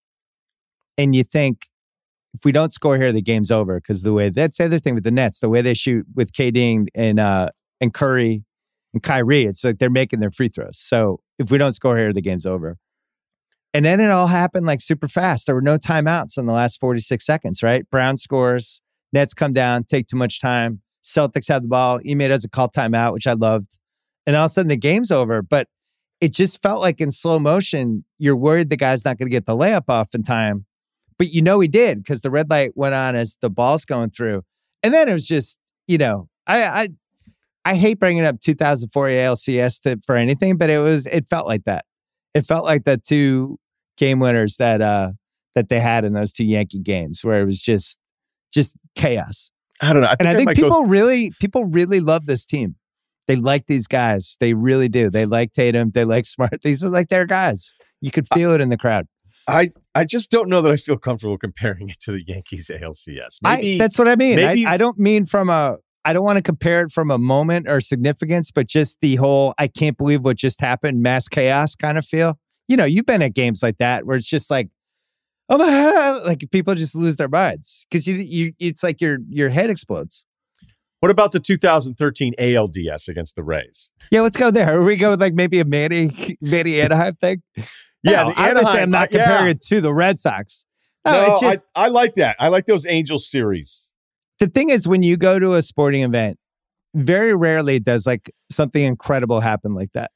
And you think, if we don't score here, the game's over. Because that's the other thing with the Nets, the way they shoot with KD and Curry and Kyrie, it's like they're making their free throws. So if we don't score here, the game's over. And then it all happened like super fast. There were no timeouts in the last 46 seconds, right? Brown scores, Nets come down, take too much time. Celtics have the ball. Ime doesn't call timeout, which I loved. And all of a sudden the game's over. But it just felt like in slow motion, you're worried the guy's not going to get the layup off in time. But he did because the red light went on as the ball's going through. And then it was just, I hate bringing up 2004 ALCS for anything, but it felt like that. It felt like the 2 game winners that they had in those 2 Yankee games where it was just chaos. I don't know. I think people really love this team. They like these guys. They really do. They like Tatum. They like Smart. These are like their guys. You could feel it in the crowd. I just don't know that I feel comfortable comparing it to the Yankees ALCS. That's what I mean. Maybe, I don't mean I don't want to compare it from a moment or significance, but just the whole, I can't believe what just happened, mass chaos kind of feel. You've been at games like that where it's just like, oh my God, like people just lose their minds because it's like your head explodes. What about the 2013 ALDS against the Rays? Yeah, let's go there. We go with like maybe a Manny Anaheim thing. Yeah, no, I'm not comparing it to the Red Sox. No, it's just, I like that. I like those Angels series. The thing is, when you go to a sporting event, very rarely does like something incredible happen like that.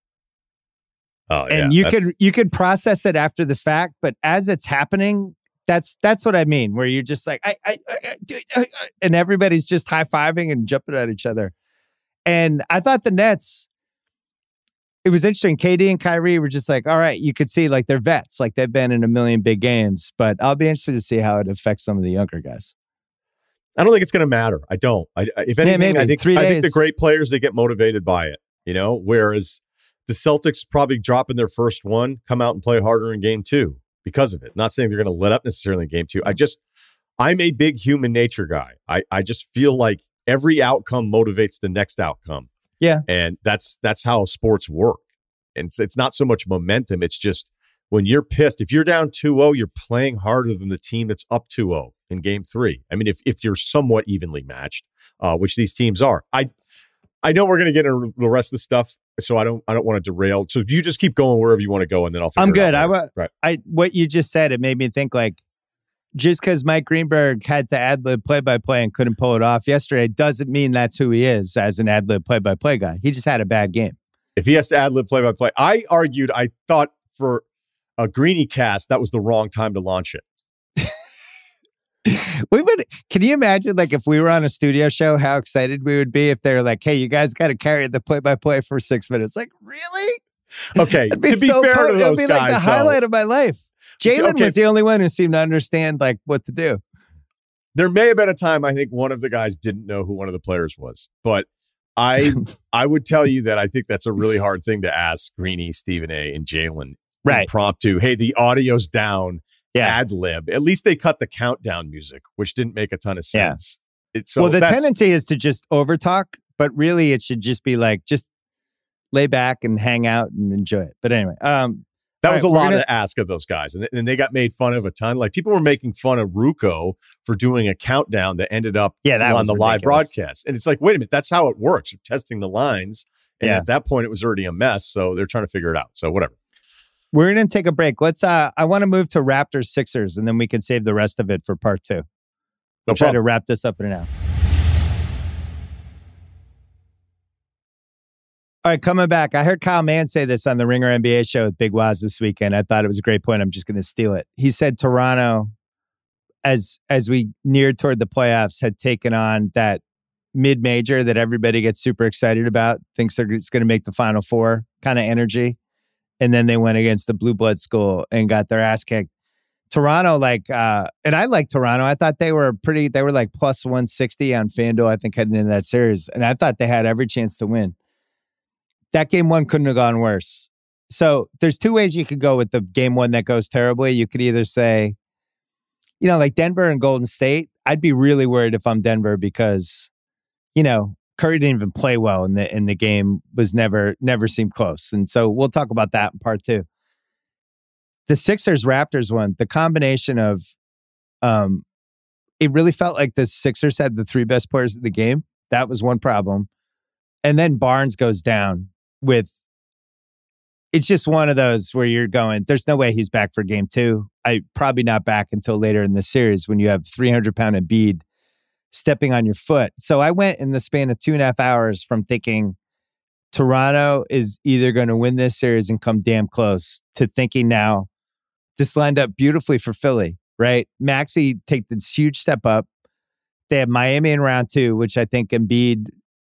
Oh, yeah. And you could process it after the fact, but as it's happening, that's what I mean. Where you're just like, and everybody's just high-fiving and jumping at each other. And I thought the Nets, it was interesting. KD and Kyrie were just like, all right, you could see like they're vets, like they've been in a million big games. But I'll be interested to see how it affects some of the younger guys. I don't think it's going to matter. I don't. If anything, I think the great players, they get motivated by it, whereas the Celtics probably dropping their first one, come out and play harder in game 2 because of it. Not saying they're going to let up necessarily in game 2. I'm a big human nature guy. I just feel like every outcome motivates the next outcome. Yeah. And that's how sports work. And it's not so much momentum. It's just when you're pissed, if you're down 2-0, you're playing harder than the team that's up 2-0. in game 3. I mean, if you're somewhat evenly matched, which these teams are. I know we're going to get into the rest of the stuff, so I don't want to derail. So you just keep going wherever you want to go, and then I'll figure I'm good. it out. Right. What you just said, it made me think like, just because Mike Greenberg had to ad-lib play-by-play and couldn't pull it off yesterday doesn't mean that's who he is as an ad-lib play-by-play guy. He just had a bad game. If he has to ad-lib play-by-play, I thought for a Greeny cast, that was the wrong time to launch it. Can you imagine, like, if we were on a studio show, how excited we would be if they were like, hey, you guys got to carry the play-by-play for 6 minutes. Like, really? Okay, to be fair to those it'd be guys, like the highlight of my life. Jalen was the only one who seemed to understand, like, what to do. There may have been a time I think one of the guys didn't know who one of the players was, but I would tell you that I think that's a really hard thing to ask Greeny, Stephen A, and Jalen. Right. Impromptu. Hey, the audio's down. Ad lib. At least they cut the countdown music, which didn't make a ton of sense. Yeah. The tendency is to just overtalk, but really it should just be like, just lay back and hang out and enjoy it. But anyway, that was a lot to ask of those guys. And they got made fun of a ton. Like, people were making fun of Ruocco for doing a countdown that ended up on the live broadcast. And it's like, wait a minute, that's how it works. You're testing the lines. And at that point, it was already a mess. So they're trying to figure it out. So whatever. We're going to take a break. Let's. I want to move to Raptors Sixers, and then we can save the rest of it for part 2. We'll try to wrap this up in an hour. All right, coming back. I heard Kyle Mann say this on the Ringer NBA show with Big Waz this weekend. I thought it was a great point. I'm just going to steal it. He said Toronto, as we neared toward the playoffs, had taken on that mid-major that everybody gets super excited about, thinks it's going to make the Final Four kind of energy. And then they went against the Blue Blood school and got their ass kicked. Toronto, and I like Toronto. I thought they were like plus 160 on FanDuel, I think, heading into that series. And I thought they had every chance to win. That game 1 couldn't have gone worse. So there's 2 ways you could go with the game 1 that goes terribly. You could either say, like Denver and Golden State. I'd be really worried if I'm Denver because, Curry didn't even play well in the game, was never seemed close. And so we'll talk about that in part 2. The Sixers-Raptors one, the combination of, it really felt like the Sixers had the 3 best players of the game. That was one problem. And then Barnes goes down it's just one of those where you're going, there's no way he's back for game 2. Probably not back until later in the series when you have 300-pound Embiid stepping on your foot. So I went in the span of 2.5 hours from thinking Toronto is either going to win this series and come damn close to thinking now this lined up beautifully for Philly, right? Maxey take this huge step up. They have Miami in round 2, which I think Embiid,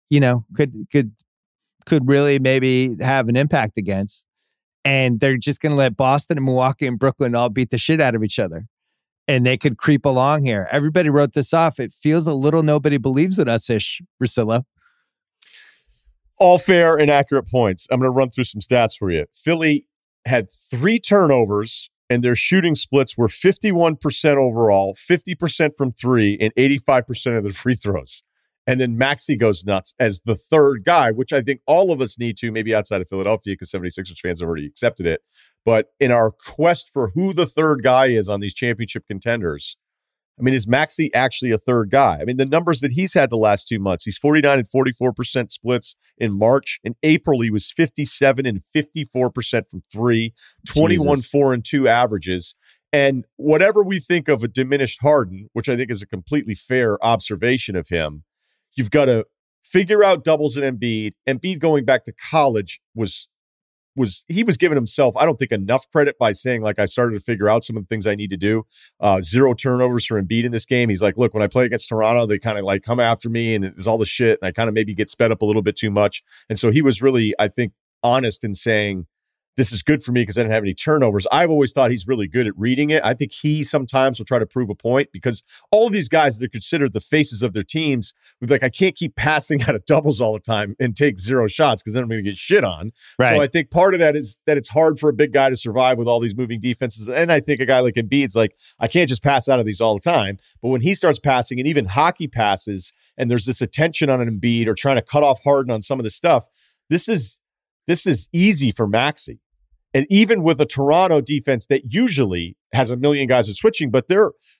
could really maybe have an impact against. And they're just going to let Boston and Milwaukee and Brooklyn all beat the shit out of each other. And they could creep along here. Everybody wrote this off. It feels a little nobody believes in us-ish, Russillo. All fair and accurate points. I'm going to run through some stats for you. Philly had 3 turnovers, and their shooting splits were 51% overall, 50% from 3, and 85% of the free throws. And then Maxey goes nuts as the third guy, which I think all of us need to, maybe outside of Philadelphia, because 76ers fans have already accepted it. But in our quest for who the third guy is on these championship contenders, I mean, is Maxey actually a third guy? I mean, the numbers that he's had the last 2 months, he's 49 and 44% splits in March. In April, he was 57 and 54% from 3, 21, 4 and 2 averages. And whatever we think of a diminished Harden, which I think is a completely fair observation of him, you've got to figure out doubles in Embiid. Embiid going back to college was he was giving himself, I don't think, enough credit by saying, like, I started to figure out some of the things I need to do. 0 turnovers for Embiid in this game. He's like, look, when I play against Toronto, they kind of like come after me and it's all the shit. And I kind of maybe get sped up a little bit too much. And so he was really, I think, honest in saying, this is good for me because I didn't have any turnovers. I've always thought he's really good at reading it. I think he sometimes will try to prove a point because all of these guys that are considered the faces of their teams would be like, I can't keep passing out of doubles all the time and take 0 shots because then I'm going to get shit on. Right. So I think part of that is that it's hard for a big guy to survive with all these moving defenses. And I think a guy like Embiid's like, I can't just pass out of these all the time. But when he starts passing, and even hockey passes, and there's this attention on an Embiid or trying to cut off Harden on some of the stuff, this is easy for Maxey. And even with a Toronto defense that usually has a million guys are switching, but they're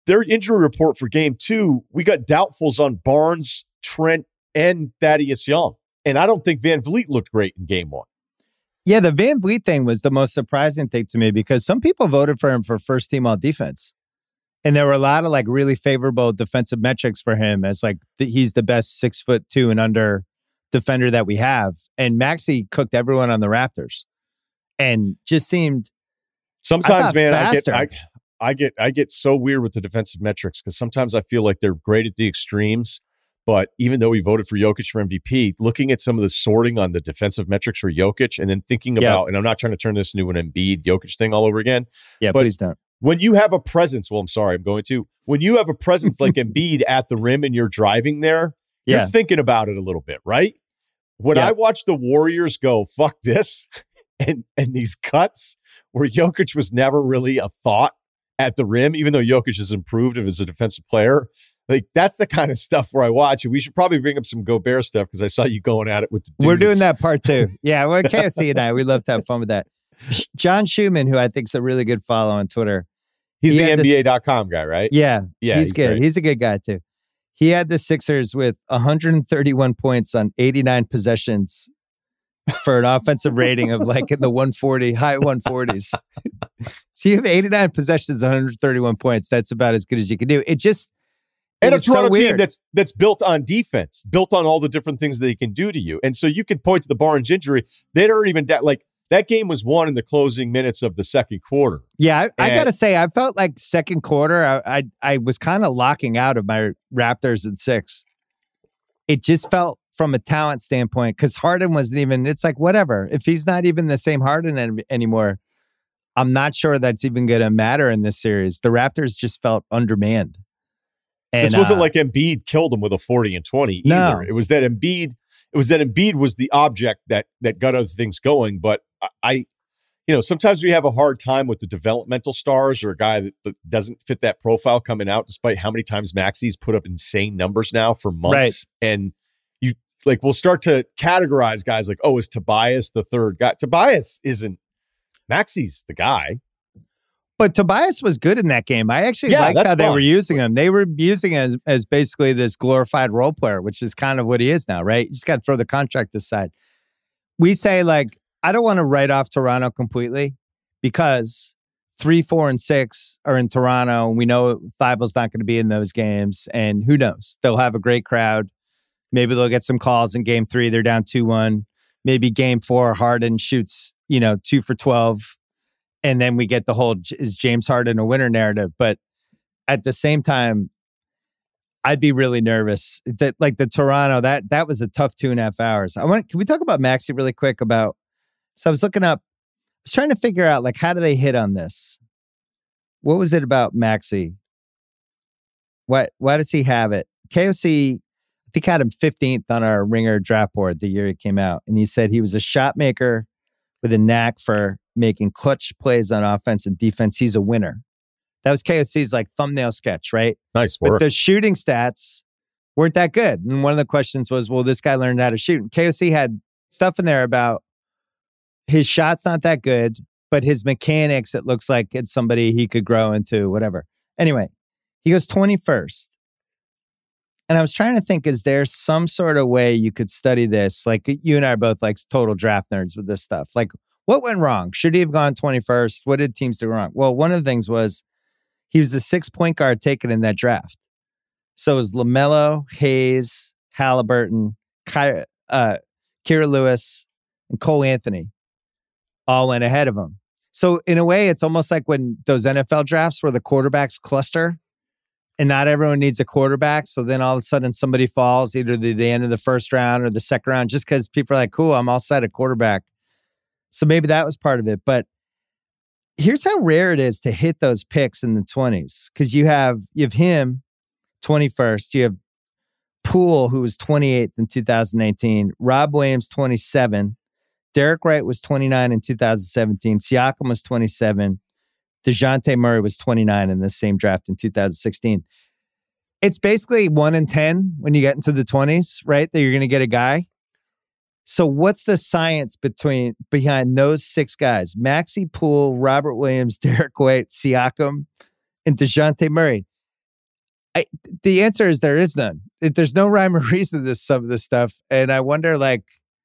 their injury report for game 2, we got doubtfuls on Barnes, Trent, and Thaddeus Young. And I don't think Van Vliet looked great in game 1. Yeah, the Van Vliet thing was the most surprising thing to me because some people voted for him for first team all defense. And there were a lot of like really favorable defensive metrics for him as like he's the best 6'2" and under defender that we have. And Maxey cooked everyone on the Raptors and just seemed sometimes, man, faster. I get so weird with the defensive metrics because sometimes I feel like they're great at the extremes. But even though we voted for Jokic for MVP, looking at some of the sorting on the defensive metrics for Jokic and then thinking about, and I'm not trying to turn this into an Embiid Jokic thing all over again. Yeah, but please don't. When you have a presence, when you have a presence like Embiid at the rim and you're driving there, you're thinking about it a little bit, right? When I watch the Warriors go, fuck this, and these cuts where Jokic was never really a thought at the rim, even though Jokic has improved as a defensive player, like that's the kind of stuff where I watch. And we should probably bring up some Gobert stuff because I saw you going at it with the dudes. We're doing that part too. Yeah, well, KSC and I, we love to have fun with that. John Schumann, who I think is a really good follow on Twitter. He's the NBA.com guy, right? Yeah, he's good. Great. He's a good guy too. He had the Sixers with 131 points on 89 possessions for an offensive rating of like in the 140, high 140s. So you have 89 possessions, 131 points. That's about as good as you can do. And a Toronto team that's built on defense, built on all the different things that they can do to you. And so you could point to the Barnes injury. They'd already been like that game was won in the closing minutes of the second quarter. Yeah, I got to say, I felt like second quarter, I was kind of locking out of my Raptors in 6. It just felt from a talent standpoint, because Harden wasn't even, it's like, whatever. If he's not even the same Harden anymore, I'm not sure that's even going to matter in this series. The Raptors just felt undermanned. And, this wasn't like Embiid killed him with a 40 and 20 either. No. It was that Embiid was the object that got other things going. But sometimes we have a hard time with the developmental stars or a guy that doesn't fit that profile coming out, despite how many times Maxey's put up insane numbers now for months. Right. And you like, we'll start to categorize guys like, oh, is Tobias the third guy? Tobias isn't. Maxey's the guy. But Tobias was good in that game. I actually liked how they were using him. They were using him as basically this glorified role player, which is kind of what he is now, right? You just got to throw the contract aside. We say, like, I don't want to write off Toronto completely because 3, 4, and 6 are in Toronto. And we know Thibault's not going to be in those games. And who knows? They'll have a great crowd. Maybe they'll get some calls in game 3. They're down 2-1. Maybe game 4, Harden shoots, 2 for 12. And then we get the whole, is James Harden a winner narrative? But at the same time, I'd be really nervous that like the Toronto, that was a tough 2.5 hours. Can we talk about Maxey really quick so I was looking up, I was trying to figure out like, how do they hit on this? What was it about Maxey? Why does he have it? KOC, I think had him 15th on our Ringer draft board the year he came out. And he said he was a shot maker with a knack for making clutch plays on offense and defense. He's a winner. That was KOC's like thumbnail sketch, right? Nice work. But the shooting stats weren't that good. And one of the questions was, well, this guy learned how to shoot. And KOC had stuff in there about his shot's not that good, but his mechanics, it looks like it's somebody he could grow into, whatever. Anyway, he goes 21st. And I was trying to think, is there some sort of way you could study this? Like you and I are both like total draft nerds with this stuff. Like what went wrong? Should he have gone 21st? What did teams do wrong? Well, one of the things was he was the 6th point guard taken in that draft. So it was LaMelo, Hayes, Halliburton, Kira Lewis, and Cole Anthony all went ahead of him. So in a way, it's almost like when those NFL drafts where the quarterbacks cluster and not everyone needs a quarterback. So then all of a sudden somebody falls either the end of the first round or the second round just because people are like, cool, I'm all set at quarterback. So maybe that was part of it. But here's how rare it is to hit those picks in the 20s. Because you have him 21st. You have Poole, who was 28th in 2018. Rob Williams, 27. Derek Wright was 29 in 2017. Siakam was 27. DeJounte Murray was 29 in this same draft in 2016. It's basically 1 in 10 when you get into the 20s, right? That you're going to get a guy. So what's the science behind those 6 guys? Maxey, Poole, Robert Williams, Derek White, Siakam, and DeJounte Murray. The answer is there is none. There's no rhyme or reason to some of this stuff. And I wonder, like,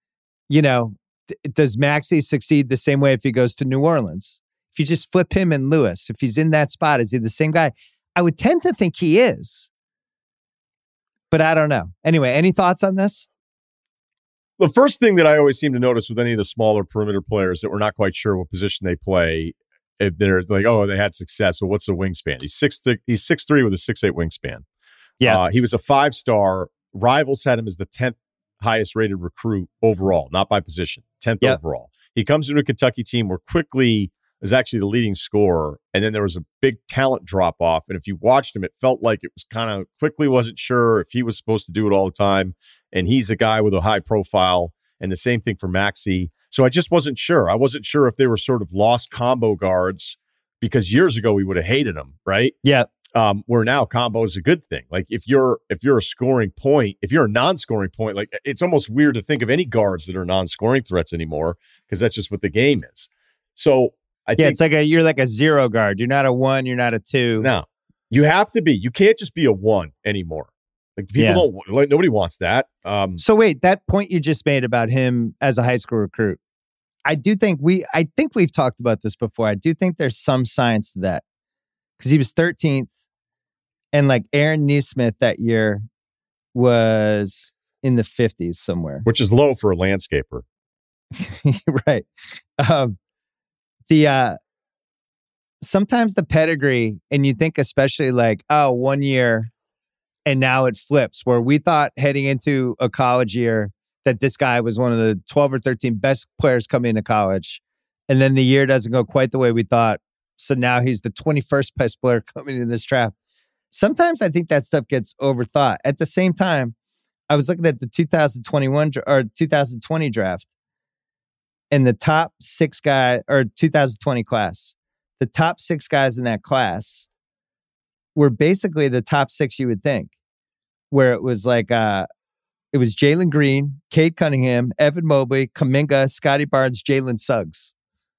does Maxey succeed the same way if he goes to New Orleans? If you just flip him and Lewis, if he's in that spot, is he the same guy? I would tend to think he is. But I don't know. Anyway, any thoughts on this? The first thing that I always seem to notice with any of the smaller perimeter players that we're not quite sure what position they play, if they're like, oh, they had success. Well, what's the wingspan? He's 6'3" with a 6'8" wingspan. Yeah. He was a 5-star. Rivals had him as the 10th highest rated recruit overall, not by position, 10th overall. He comes into a Kentucky team where quickly is actually the leading scorer. And then there was a big talent drop off. And if you watched him, it felt like it was kind of quickly wasn't sure if he was supposed to do it all the time. And he's a guy with a high profile. And the same thing for Maxey. So I just wasn't sure. I wasn't sure if they were sort of lost combo guards, because years ago we would have hated them, right? Yeah. Where now combo is a good thing. Like if you're a scoring point, if you're a non-scoring point, like it's almost weird to think of any guards that are non-scoring threats anymore, because that's just what the game is. So I think it's like you're like a 0 guard. You're not a 1. You're not a 2. No, you have to be. You can't just be a 1 anymore. Like people don't. Like, nobody wants that. So wait, that point you just made about him as a high school recruit, I think we've talked about this before. I do think there's some science to that, because he was 13th, and like Aaron Neesmith that year was in the 50s somewhere, which is low for a landscaper. Right. Sometimes the pedigree, and you think especially like, oh, 1 year and now it flips, where we thought heading into a college year that this guy was one of the 12 or 13 best players coming into college. And then the year doesn't go quite the way we thought. So now he's the 21st best player coming in this draft. Sometimes I think that stuff gets overthought. At the same time, I was looking at the 2021 or 2020 draft, and the top 6 guys, or 2020 class, the top 6 guys in that class were basically the top 6 you would think, where it was like, it was Jalen Green, Cade Cunningham, Evan Mobley, Kuminga, Scotty Barnes, Jalen Suggs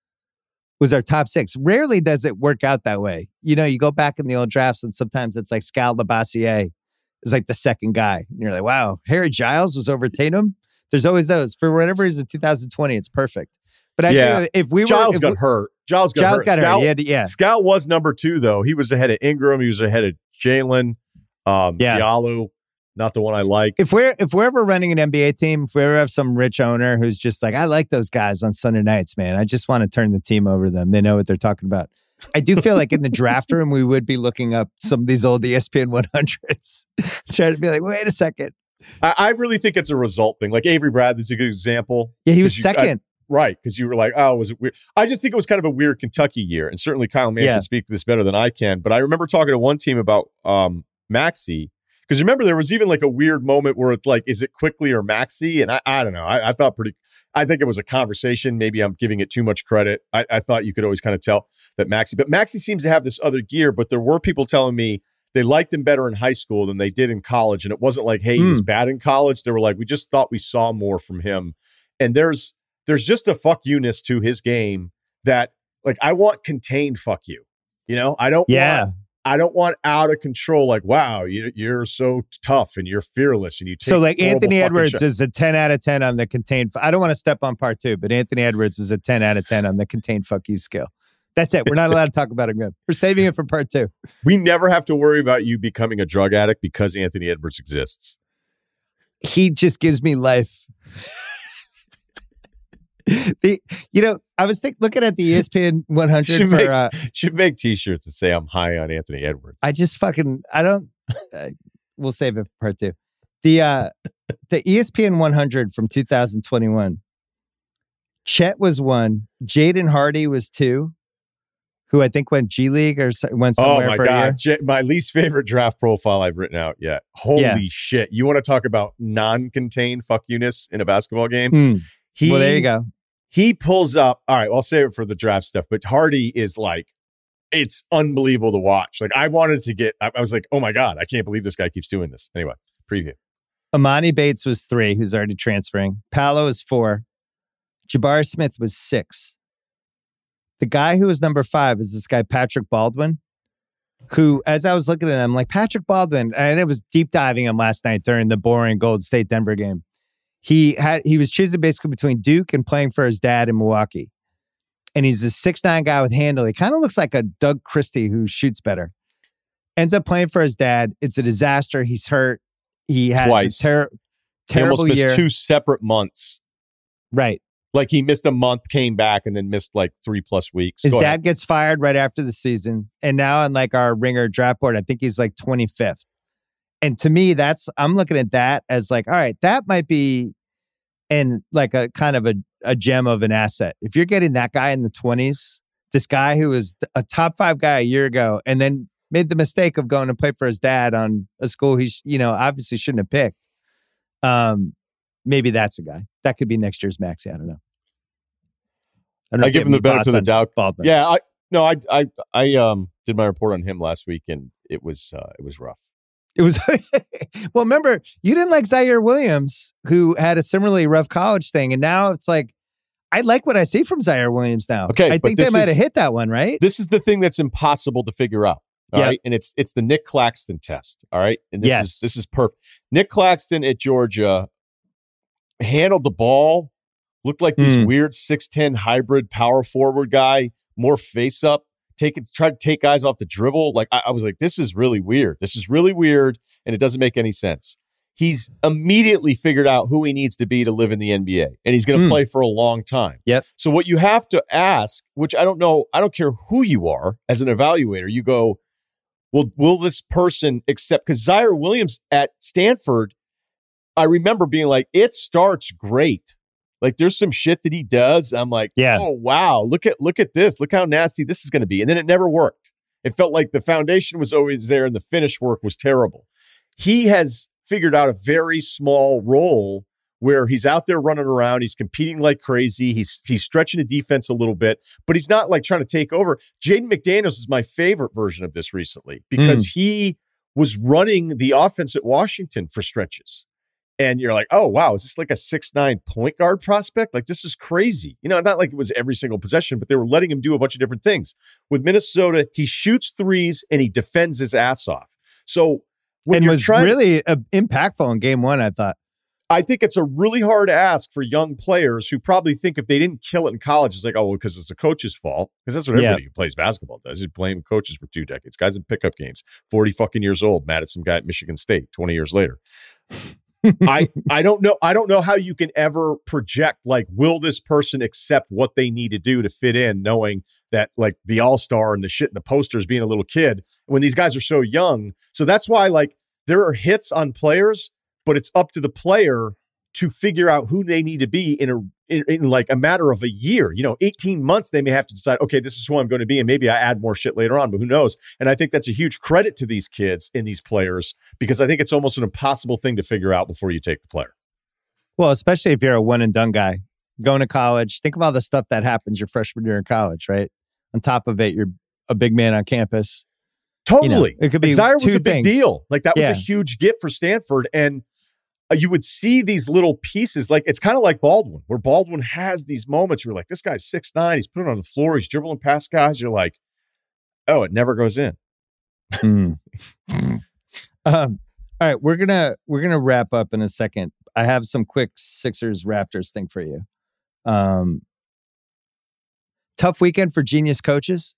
was our top 6. Rarely does it work out that way. You go back in the old drafts and sometimes it's like Skal Labissiere is like the second guy. And you're like, wow, Harry Giles was over Tatum. There's always those. For whatever reason, 2020, it's perfect. But I think if we were... Giles got hurt. Giles got hurt. Yeah. Scout was number 2, though. He was ahead of Ingram. He was ahead of Jalen. Diallo, not the one I like. If we're ever running an NBA team, if we ever have some rich owner who's just like, I like those guys on Sunday nights, man. I just want to turn the team over to them. They know what they're talking about. I do feel like in the draft room, we would be looking up some of these old ESPN 100s. Trying to be like, wait a second. I really think it's a result thing. Like Avery Bradley's a good example. Yeah, he was second. Right, because you were like, oh, was it weird? I just think it was kind of a weird Kentucky year. And certainly Kyle Mann can speak to this better than I can. But I remember talking to one team about Maxey. Because remember, there was even like a weird moment where it's like, is it Quickly or Maxey? And I don't know. I think it was a conversation. Maybe I'm giving it too much credit. I thought you could always kind of tell that Maxey. But Maxey seems to have this other gear. But there were people telling me they liked him better in high school than they did in college. And it wasn't like, hey, he was bad in college. They were like, we just thought we saw more from him. And there's just a fuck you-ness to his game that, like, I want contained fuck you. I don't want out of control, like, wow, you're so tough and you're fearless and you take. So like Anthony Edwards is a 10 out of 10 on the contained. I don't want to step on part 2, but Anthony Edwards is a 10 out of 10 on the contained fuck you scale. That's it. We're not allowed to talk about him again. We're saving it for part 2. We never have to worry about you becoming a drug addict because Anthony Edwards exists. He just gives me life. I was looking at the ESPN 100 should make t-shirts to say I'm high on Anthony Edwards. We'll save it for part 2. The ESPN 100 from 2021. Chet was 1. Jaden Hardy was 2, who I think went G League or went somewhere for a year. My least favorite draft profile I've written out yet. Holy shit. You want to talk about non-contained fuck you-ness in a basketball game? Well, there you go. He pulls up. All right, I'll save it for the draft stuff. But Hardy is like, it's unbelievable to watch. Like, I was like, oh my God, I can't believe this guy keeps doing this. Anyway, preview. Amani Bates was 3, who's already transferring. Paolo is 4. Jabari Smith was 6. The guy who was number 5 is this guy, Patrick Baldwin, who, as I was looking at him, like Patrick Baldwin, and it was deep diving him last night during the boring Golden State Denver game. He was choosing basically between Duke and playing for his dad in Milwaukee. And he's a 6'9" guy with handle. He kind of looks like a Doug Christie who shoots better. Ends up playing for his dad. It's a disaster. He's hurt. He has Twice. a terrible he almost missed year. 2 separate months. Right. Like he missed a month, came back, and then missed like 3+ weeks. His Go dad ahead. gets fired right after the season. And now on like our Ringer draft board, I think he's like 25th. And to me, I'm looking at that as like, all right, that might be in like a kind of a gem of an asset. If you're getting that guy in the 20s, this guy who was a top 5 guy a year ago, and then made the mistake of going to play for his dad on a school he's, obviously shouldn't have picked. Maybe that's a guy. That could be next year's Maxey. I don't know. I give him the benefit of the doubt. Baldwin. Yeah, I did my report on him last week, and it was rough. It was well. Remember, you didn't like Zaire Williams, who had a similarly rough college thing, and now it's like I like what I see from Zaire Williams now. Okay, I think they might have hit that one, right? This is the thing that's impossible to figure out. All right, and it's the Nick Claxton test. All right, and this is perfect. Nick Claxton at Georgia handled the ball. Looked like this weird 6'10" hybrid power forward guy, more face up, try to take guys off the dribble. Like I was like, this is really weird. This is really weird, and it doesn't make any sense. He's immediately figured out who he needs to be to live in the NBA, and he's going to play for a long time. Yep. So what you have to ask, which I don't know, I don't care who you are as an evaluator, you go, well, will this person accept? Because Zaire Williams at Stanford, I remember being like, it starts great. Like there's some shit that he does. I'm like, oh wow, look at this. Look how nasty this is going to be. And then it never worked. It felt like the foundation was always there and the finish work was terrible. He has figured out a very small role where he's out there running around. He's competing like crazy. He's stretching the defense a little bit, but he's not like trying to take over. Jaden McDaniels is my favorite version of this recently because he was running the offense at Washington for stretches. And you're like, oh, wow, is this like a 6'9" point guard prospect? Like, this is crazy. Not like it was every single possession, but they were letting him do a bunch of different things. With Minnesota, he shoots threes and he defends his ass off. So when you're trying, really impactful in game 1, I thought. I think it's a really hard ask for young players who probably think if they didn't kill it in college, it's like, oh, well, because it's the coach's fault. Because that's what everybody who plays basketball does, is blame coaches for 2 decades. Guys in pickup games, 40 fucking years old, mad at some guy at Michigan State 20 years later. I don't know how you can ever project like, will this person accept what they need to do to fit in, knowing that like the all-star and the shit and the posters being a little kid when these guys are so young. So that's why like there are hits on players, but it's up to the player to figure out who they need to be in like a matter of a year. 18 months, they may have to decide, okay, this is who I'm going to be. And maybe I add more shit later on, but who knows? And I think that's a huge credit to these kids and these players, because I think it's almost an impossible thing to figure out before you take the player. Well, especially if you're a one and done guy going to college, think of all the stuff that happens your freshman year in college, right? On top of it, you're a big man on campus. Totally. It could be Zaire was a things. big deal. Like that was a huge get for Stanford. And you would see these little pieces, like it's kind of like Baldwin, where Baldwin has these moments where you're like, this guy's 6'9", he's putting on the floor, he's dribbling past guys. You're like, oh, it never goes in. All right, we're gonna wrap up in a second. I have some quick Sixers Raptors thing for you. Tough weekend for genius coaches.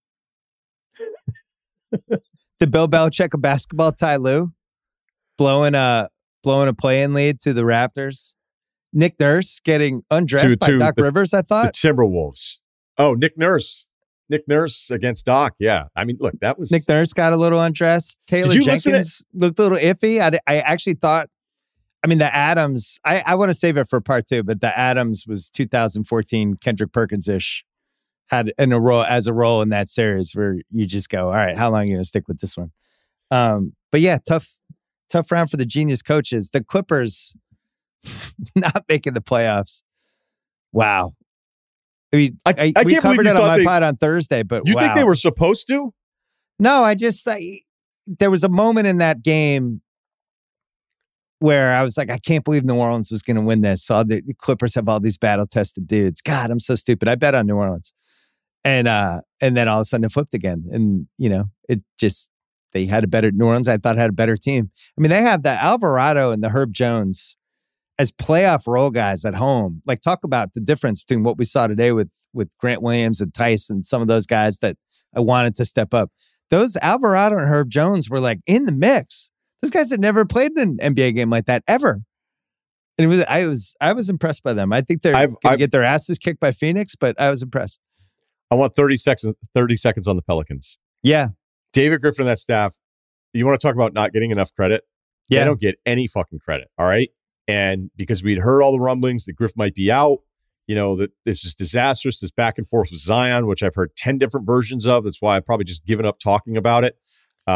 The Bill Belichick of basketball, Ty Lue, blowing a play-in lead to the Raptors. Nick Nurse getting undressed by Doc Rivers, I thought. The Timberwolves. Oh, Nick Nurse against Doc. Yeah. I mean, look, that was... Nick Nurse got a little undressed. Taylor Jenkins looked a little iffy. I actually thought, the Adams, I want to save it for part 2, but the Adams was 2014 Kendrick Perkins-ish, had a role in that series where you just go, all right, how long are you going to stick with this one? But yeah, tough round for the genius coaches. The Clippers not making the playoffs. Wow. We covered it on my pod on Thursday, but you think they were supposed to? No, there was a moment in that game where I was like, I can't believe New Orleans was going to win this. So the Clippers have all these battle-tested dudes. God, I'm so stupid. I bet on New Orleans. And And then all of a sudden it flipped again. And, it just, they had a better, New Orleans, I thought, had a better team. I mean, they have the Alvarado and the Herb Jones as playoff role guys at home. Like, talk about the difference between what we saw today with Grant Williams and Tice and some of those guys that I wanted to step up. Those Alvarado and Herb Jones were like in the mix. Those guys had never played in an NBA game like that ever. And I was impressed by them. I think they're going to get their asses kicked by Phoenix, but I was impressed. I want 30 seconds on the Pelicans. Yeah. David Griffin and that staff, you want to talk about not getting enough credit? Yeah. They don't get any fucking credit, all right? And because we'd heard all the rumblings that Griff might be out, that this is disastrous, this back and forth with Zion, which I've heard 10 different versions of. That's why I've probably just given up talking about it.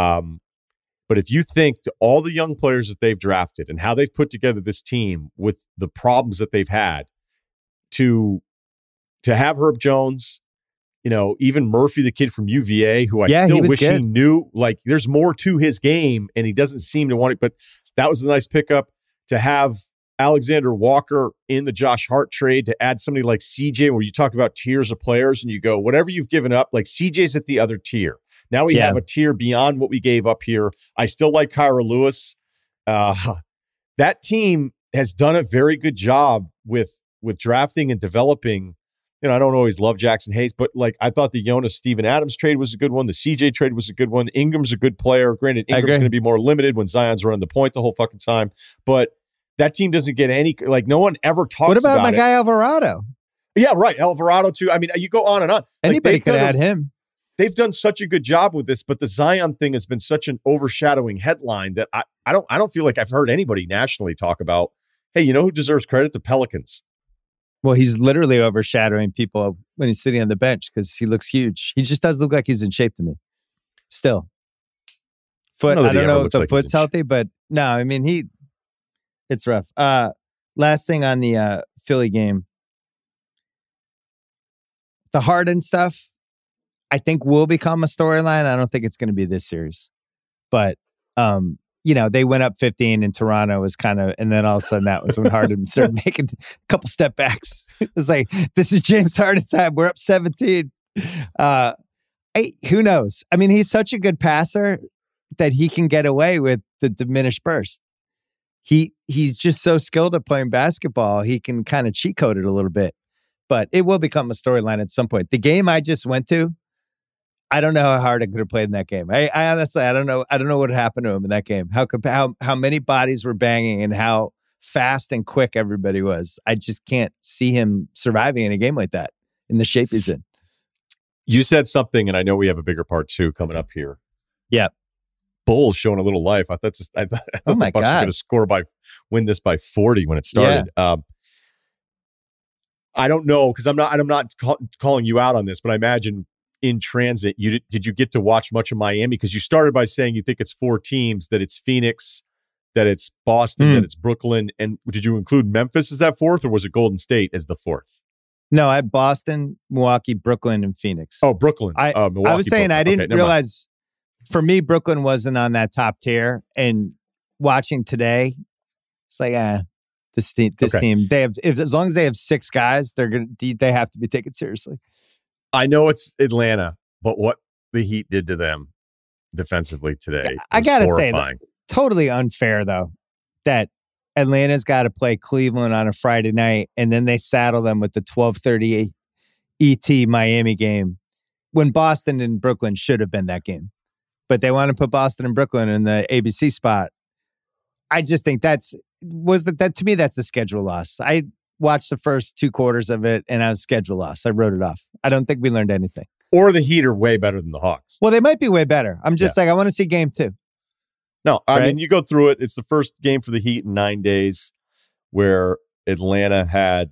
But if you think to all the young players that they've drafted and how they've put together this team with the problems that they've had, to have Herb Jones, even Murphy, the kid from UVA, who I still wish he knew, like, there's more to his game and he doesn't seem to want it. But that was a nice pickup. To have Alexander Walker in the Josh Hart trade, to add somebody like CJ, where you talk about tiers of players and you go, whatever you've given up, like CJ's at the other tier. Now we have a tier beyond what we gave up here. I still like Kyra Lewis. That team has done a very good job with drafting and developing. I don't always love Jackson Hayes, but like, I thought the Jonas Steven Adams trade was a good one. The CJ trade was a good one. Ingram's a good player. Granted, Ingram's going to be more limited when Zion's running the point the whole fucking time. But that team doesn't get any, like, no one ever talks about it. What about my guy Alvarado? Yeah, right. Alvarado too. I mean, you go on and on. Anybody could add him. They've done such a good job with this, but the Zion thing has been such an overshadowing headline that I don't feel like I've heard anybody nationally talk about, hey, who deserves credit? The Pelicans. Well, he's literally overshadowing people when he's sitting on the bench because he looks huge. He just does look like he's in shape to me. Still. Foot, I don't know if the foot's healthy, but no, I mean, it's rough. Last thing on the Philly game. The Harden stuff, I think will become a storyline. I don't think it's going to be this series. But, they went up 15 and Toronto was and then all of a sudden that was when Harden started making a couple step backs. It was like, this is James Harden time. We're up 17. Who knows? I mean, he's such a good passer that he can get away with the diminished burst. He's just so skilled at playing basketball. He can kind of cheat code it a little bit, but it will become a storyline at some point. The game I just went to, I don't know how hard I could have played in that game. I honestly, I don't know what happened to him in that game. How many bodies were banging and how fast and quick everybody was. I just can't see him surviving in a game like that in the shape he's in. You said something, and I know we have a bigger part 2 coming up here. Yeah. Bulls showing a little life. I thought the Bucks were going to win this by 40 when it started. Yeah. I don't know, because I'm not calling you out on this, but I imagine in transit, did you get to watch much of Miami? Because you started by saying you think it's 4 teams, that it's Phoenix, that it's Boston, that it's Brooklyn, and did you include Memphis as that 4th, or was it Golden State as the 4th? No, I had Boston, Milwaukee, Brooklyn, and Phoenix. Oh, Brooklyn. Milwaukee, I was saying Brooklyn. I didn't realize. For me, Brooklyn wasn't on that top tier, and watching today, it's like, this team, they have, as long as they have 6 guys, they have to be taken seriously. I know it's Atlanta, but what the Heat did to them defensively today, I gotta say, totally unfair though, that Atlanta's got to play Cleveland on a Friday night, and then they saddle them with the 12:30 ET Miami game when Boston and Brooklyn should have been that game. But they want to put Boston and Brooklyn in the ABC spot. I just think that to me, that's a schedule loss. I watched the first 2 quarters of it and I was schedule loss. I wrote it off. I don't think we learned anything. Or the Heat are way better than the Hawks. Well, they might be way better. I'm just I want to see game 2. No, I mean, you go through it. It's the first game for the Heat in 9 days where Atlanta had,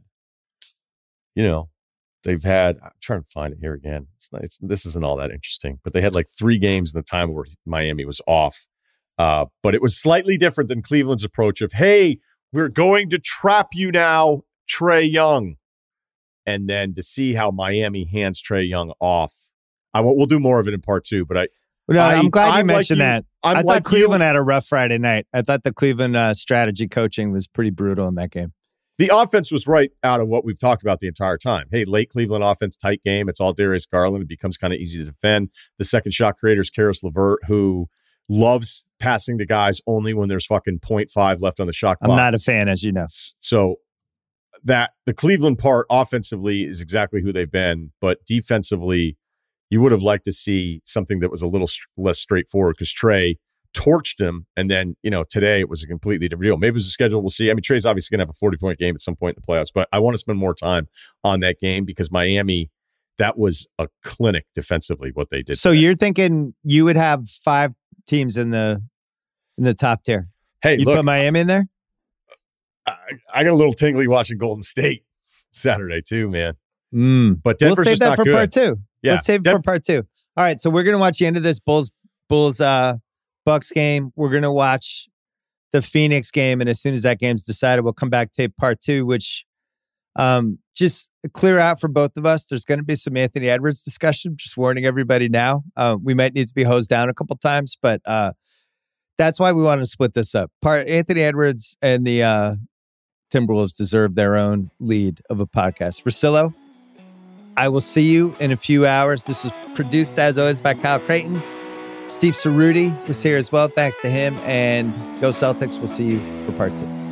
they've had, I'm trying to find it here again. This isn't all that interesting, but they had like 3 games in the time where Miami was off. But it was slightly different than Cleveland's approach of, hey, we're going to trap you now, Trae Young. And then to see how Miami hands Trae Young off. We'll do more of it in part 2, but I'm glad you mentioned that. I thought Cleveland had a rough Friday night. I thought the Cleveland strategy coaching was pretty brutal in that game. The offense was right out of what we've talked about the entire time. Hey, late Cleveland offense, tight game. It's all Darius Garland. It becomes kind of easy to defend. The second shot creator is Karis LeVert, who loves passing to guys only when there's fucking 0.5 left on the shot clock. I'm not a fan, as you know. So that the Cleveland part offensively is exactly who they've been, but defensively, you would have liked to see something that was a little less straightforward because Trey torched him. And then, today it was a completely different deal. Maybe it was a schedule. We'll see. I mean, Trey's obviously going to have a 40-point game at some point in the playoffs, but I want to spend more time on that game because Miami, that was a clinic defensively, what they did. So today. You're thinking you would have 5 teams in the top tier. Hey, you put Miami in there? I got a little tingly watching Golden State Saturday too, man. But Denver's we'll save just that not for good. part 2. Yeah, let's save it for part 2. All right, so we're gonna watch the end of this Bulls Bucks game. We're gonna watch the Phoenix game, and as soon as that game's decided, we'll come back to part 2, which just clear out for both of us. There's going to be some Anthony Edwards discussion. Just warning everybody now. We might need to be hosed down a couple times, but that's why we want to split this up. Anthony Edwards and the Timberwolves deserve their own lead of a podcast. Russillo, I will see you in a few hours. This was produced, as always, by Kyle Creighton. Steve Cerruti was here as well. Thanks to him. And go Celtics. We'll see you for part 2.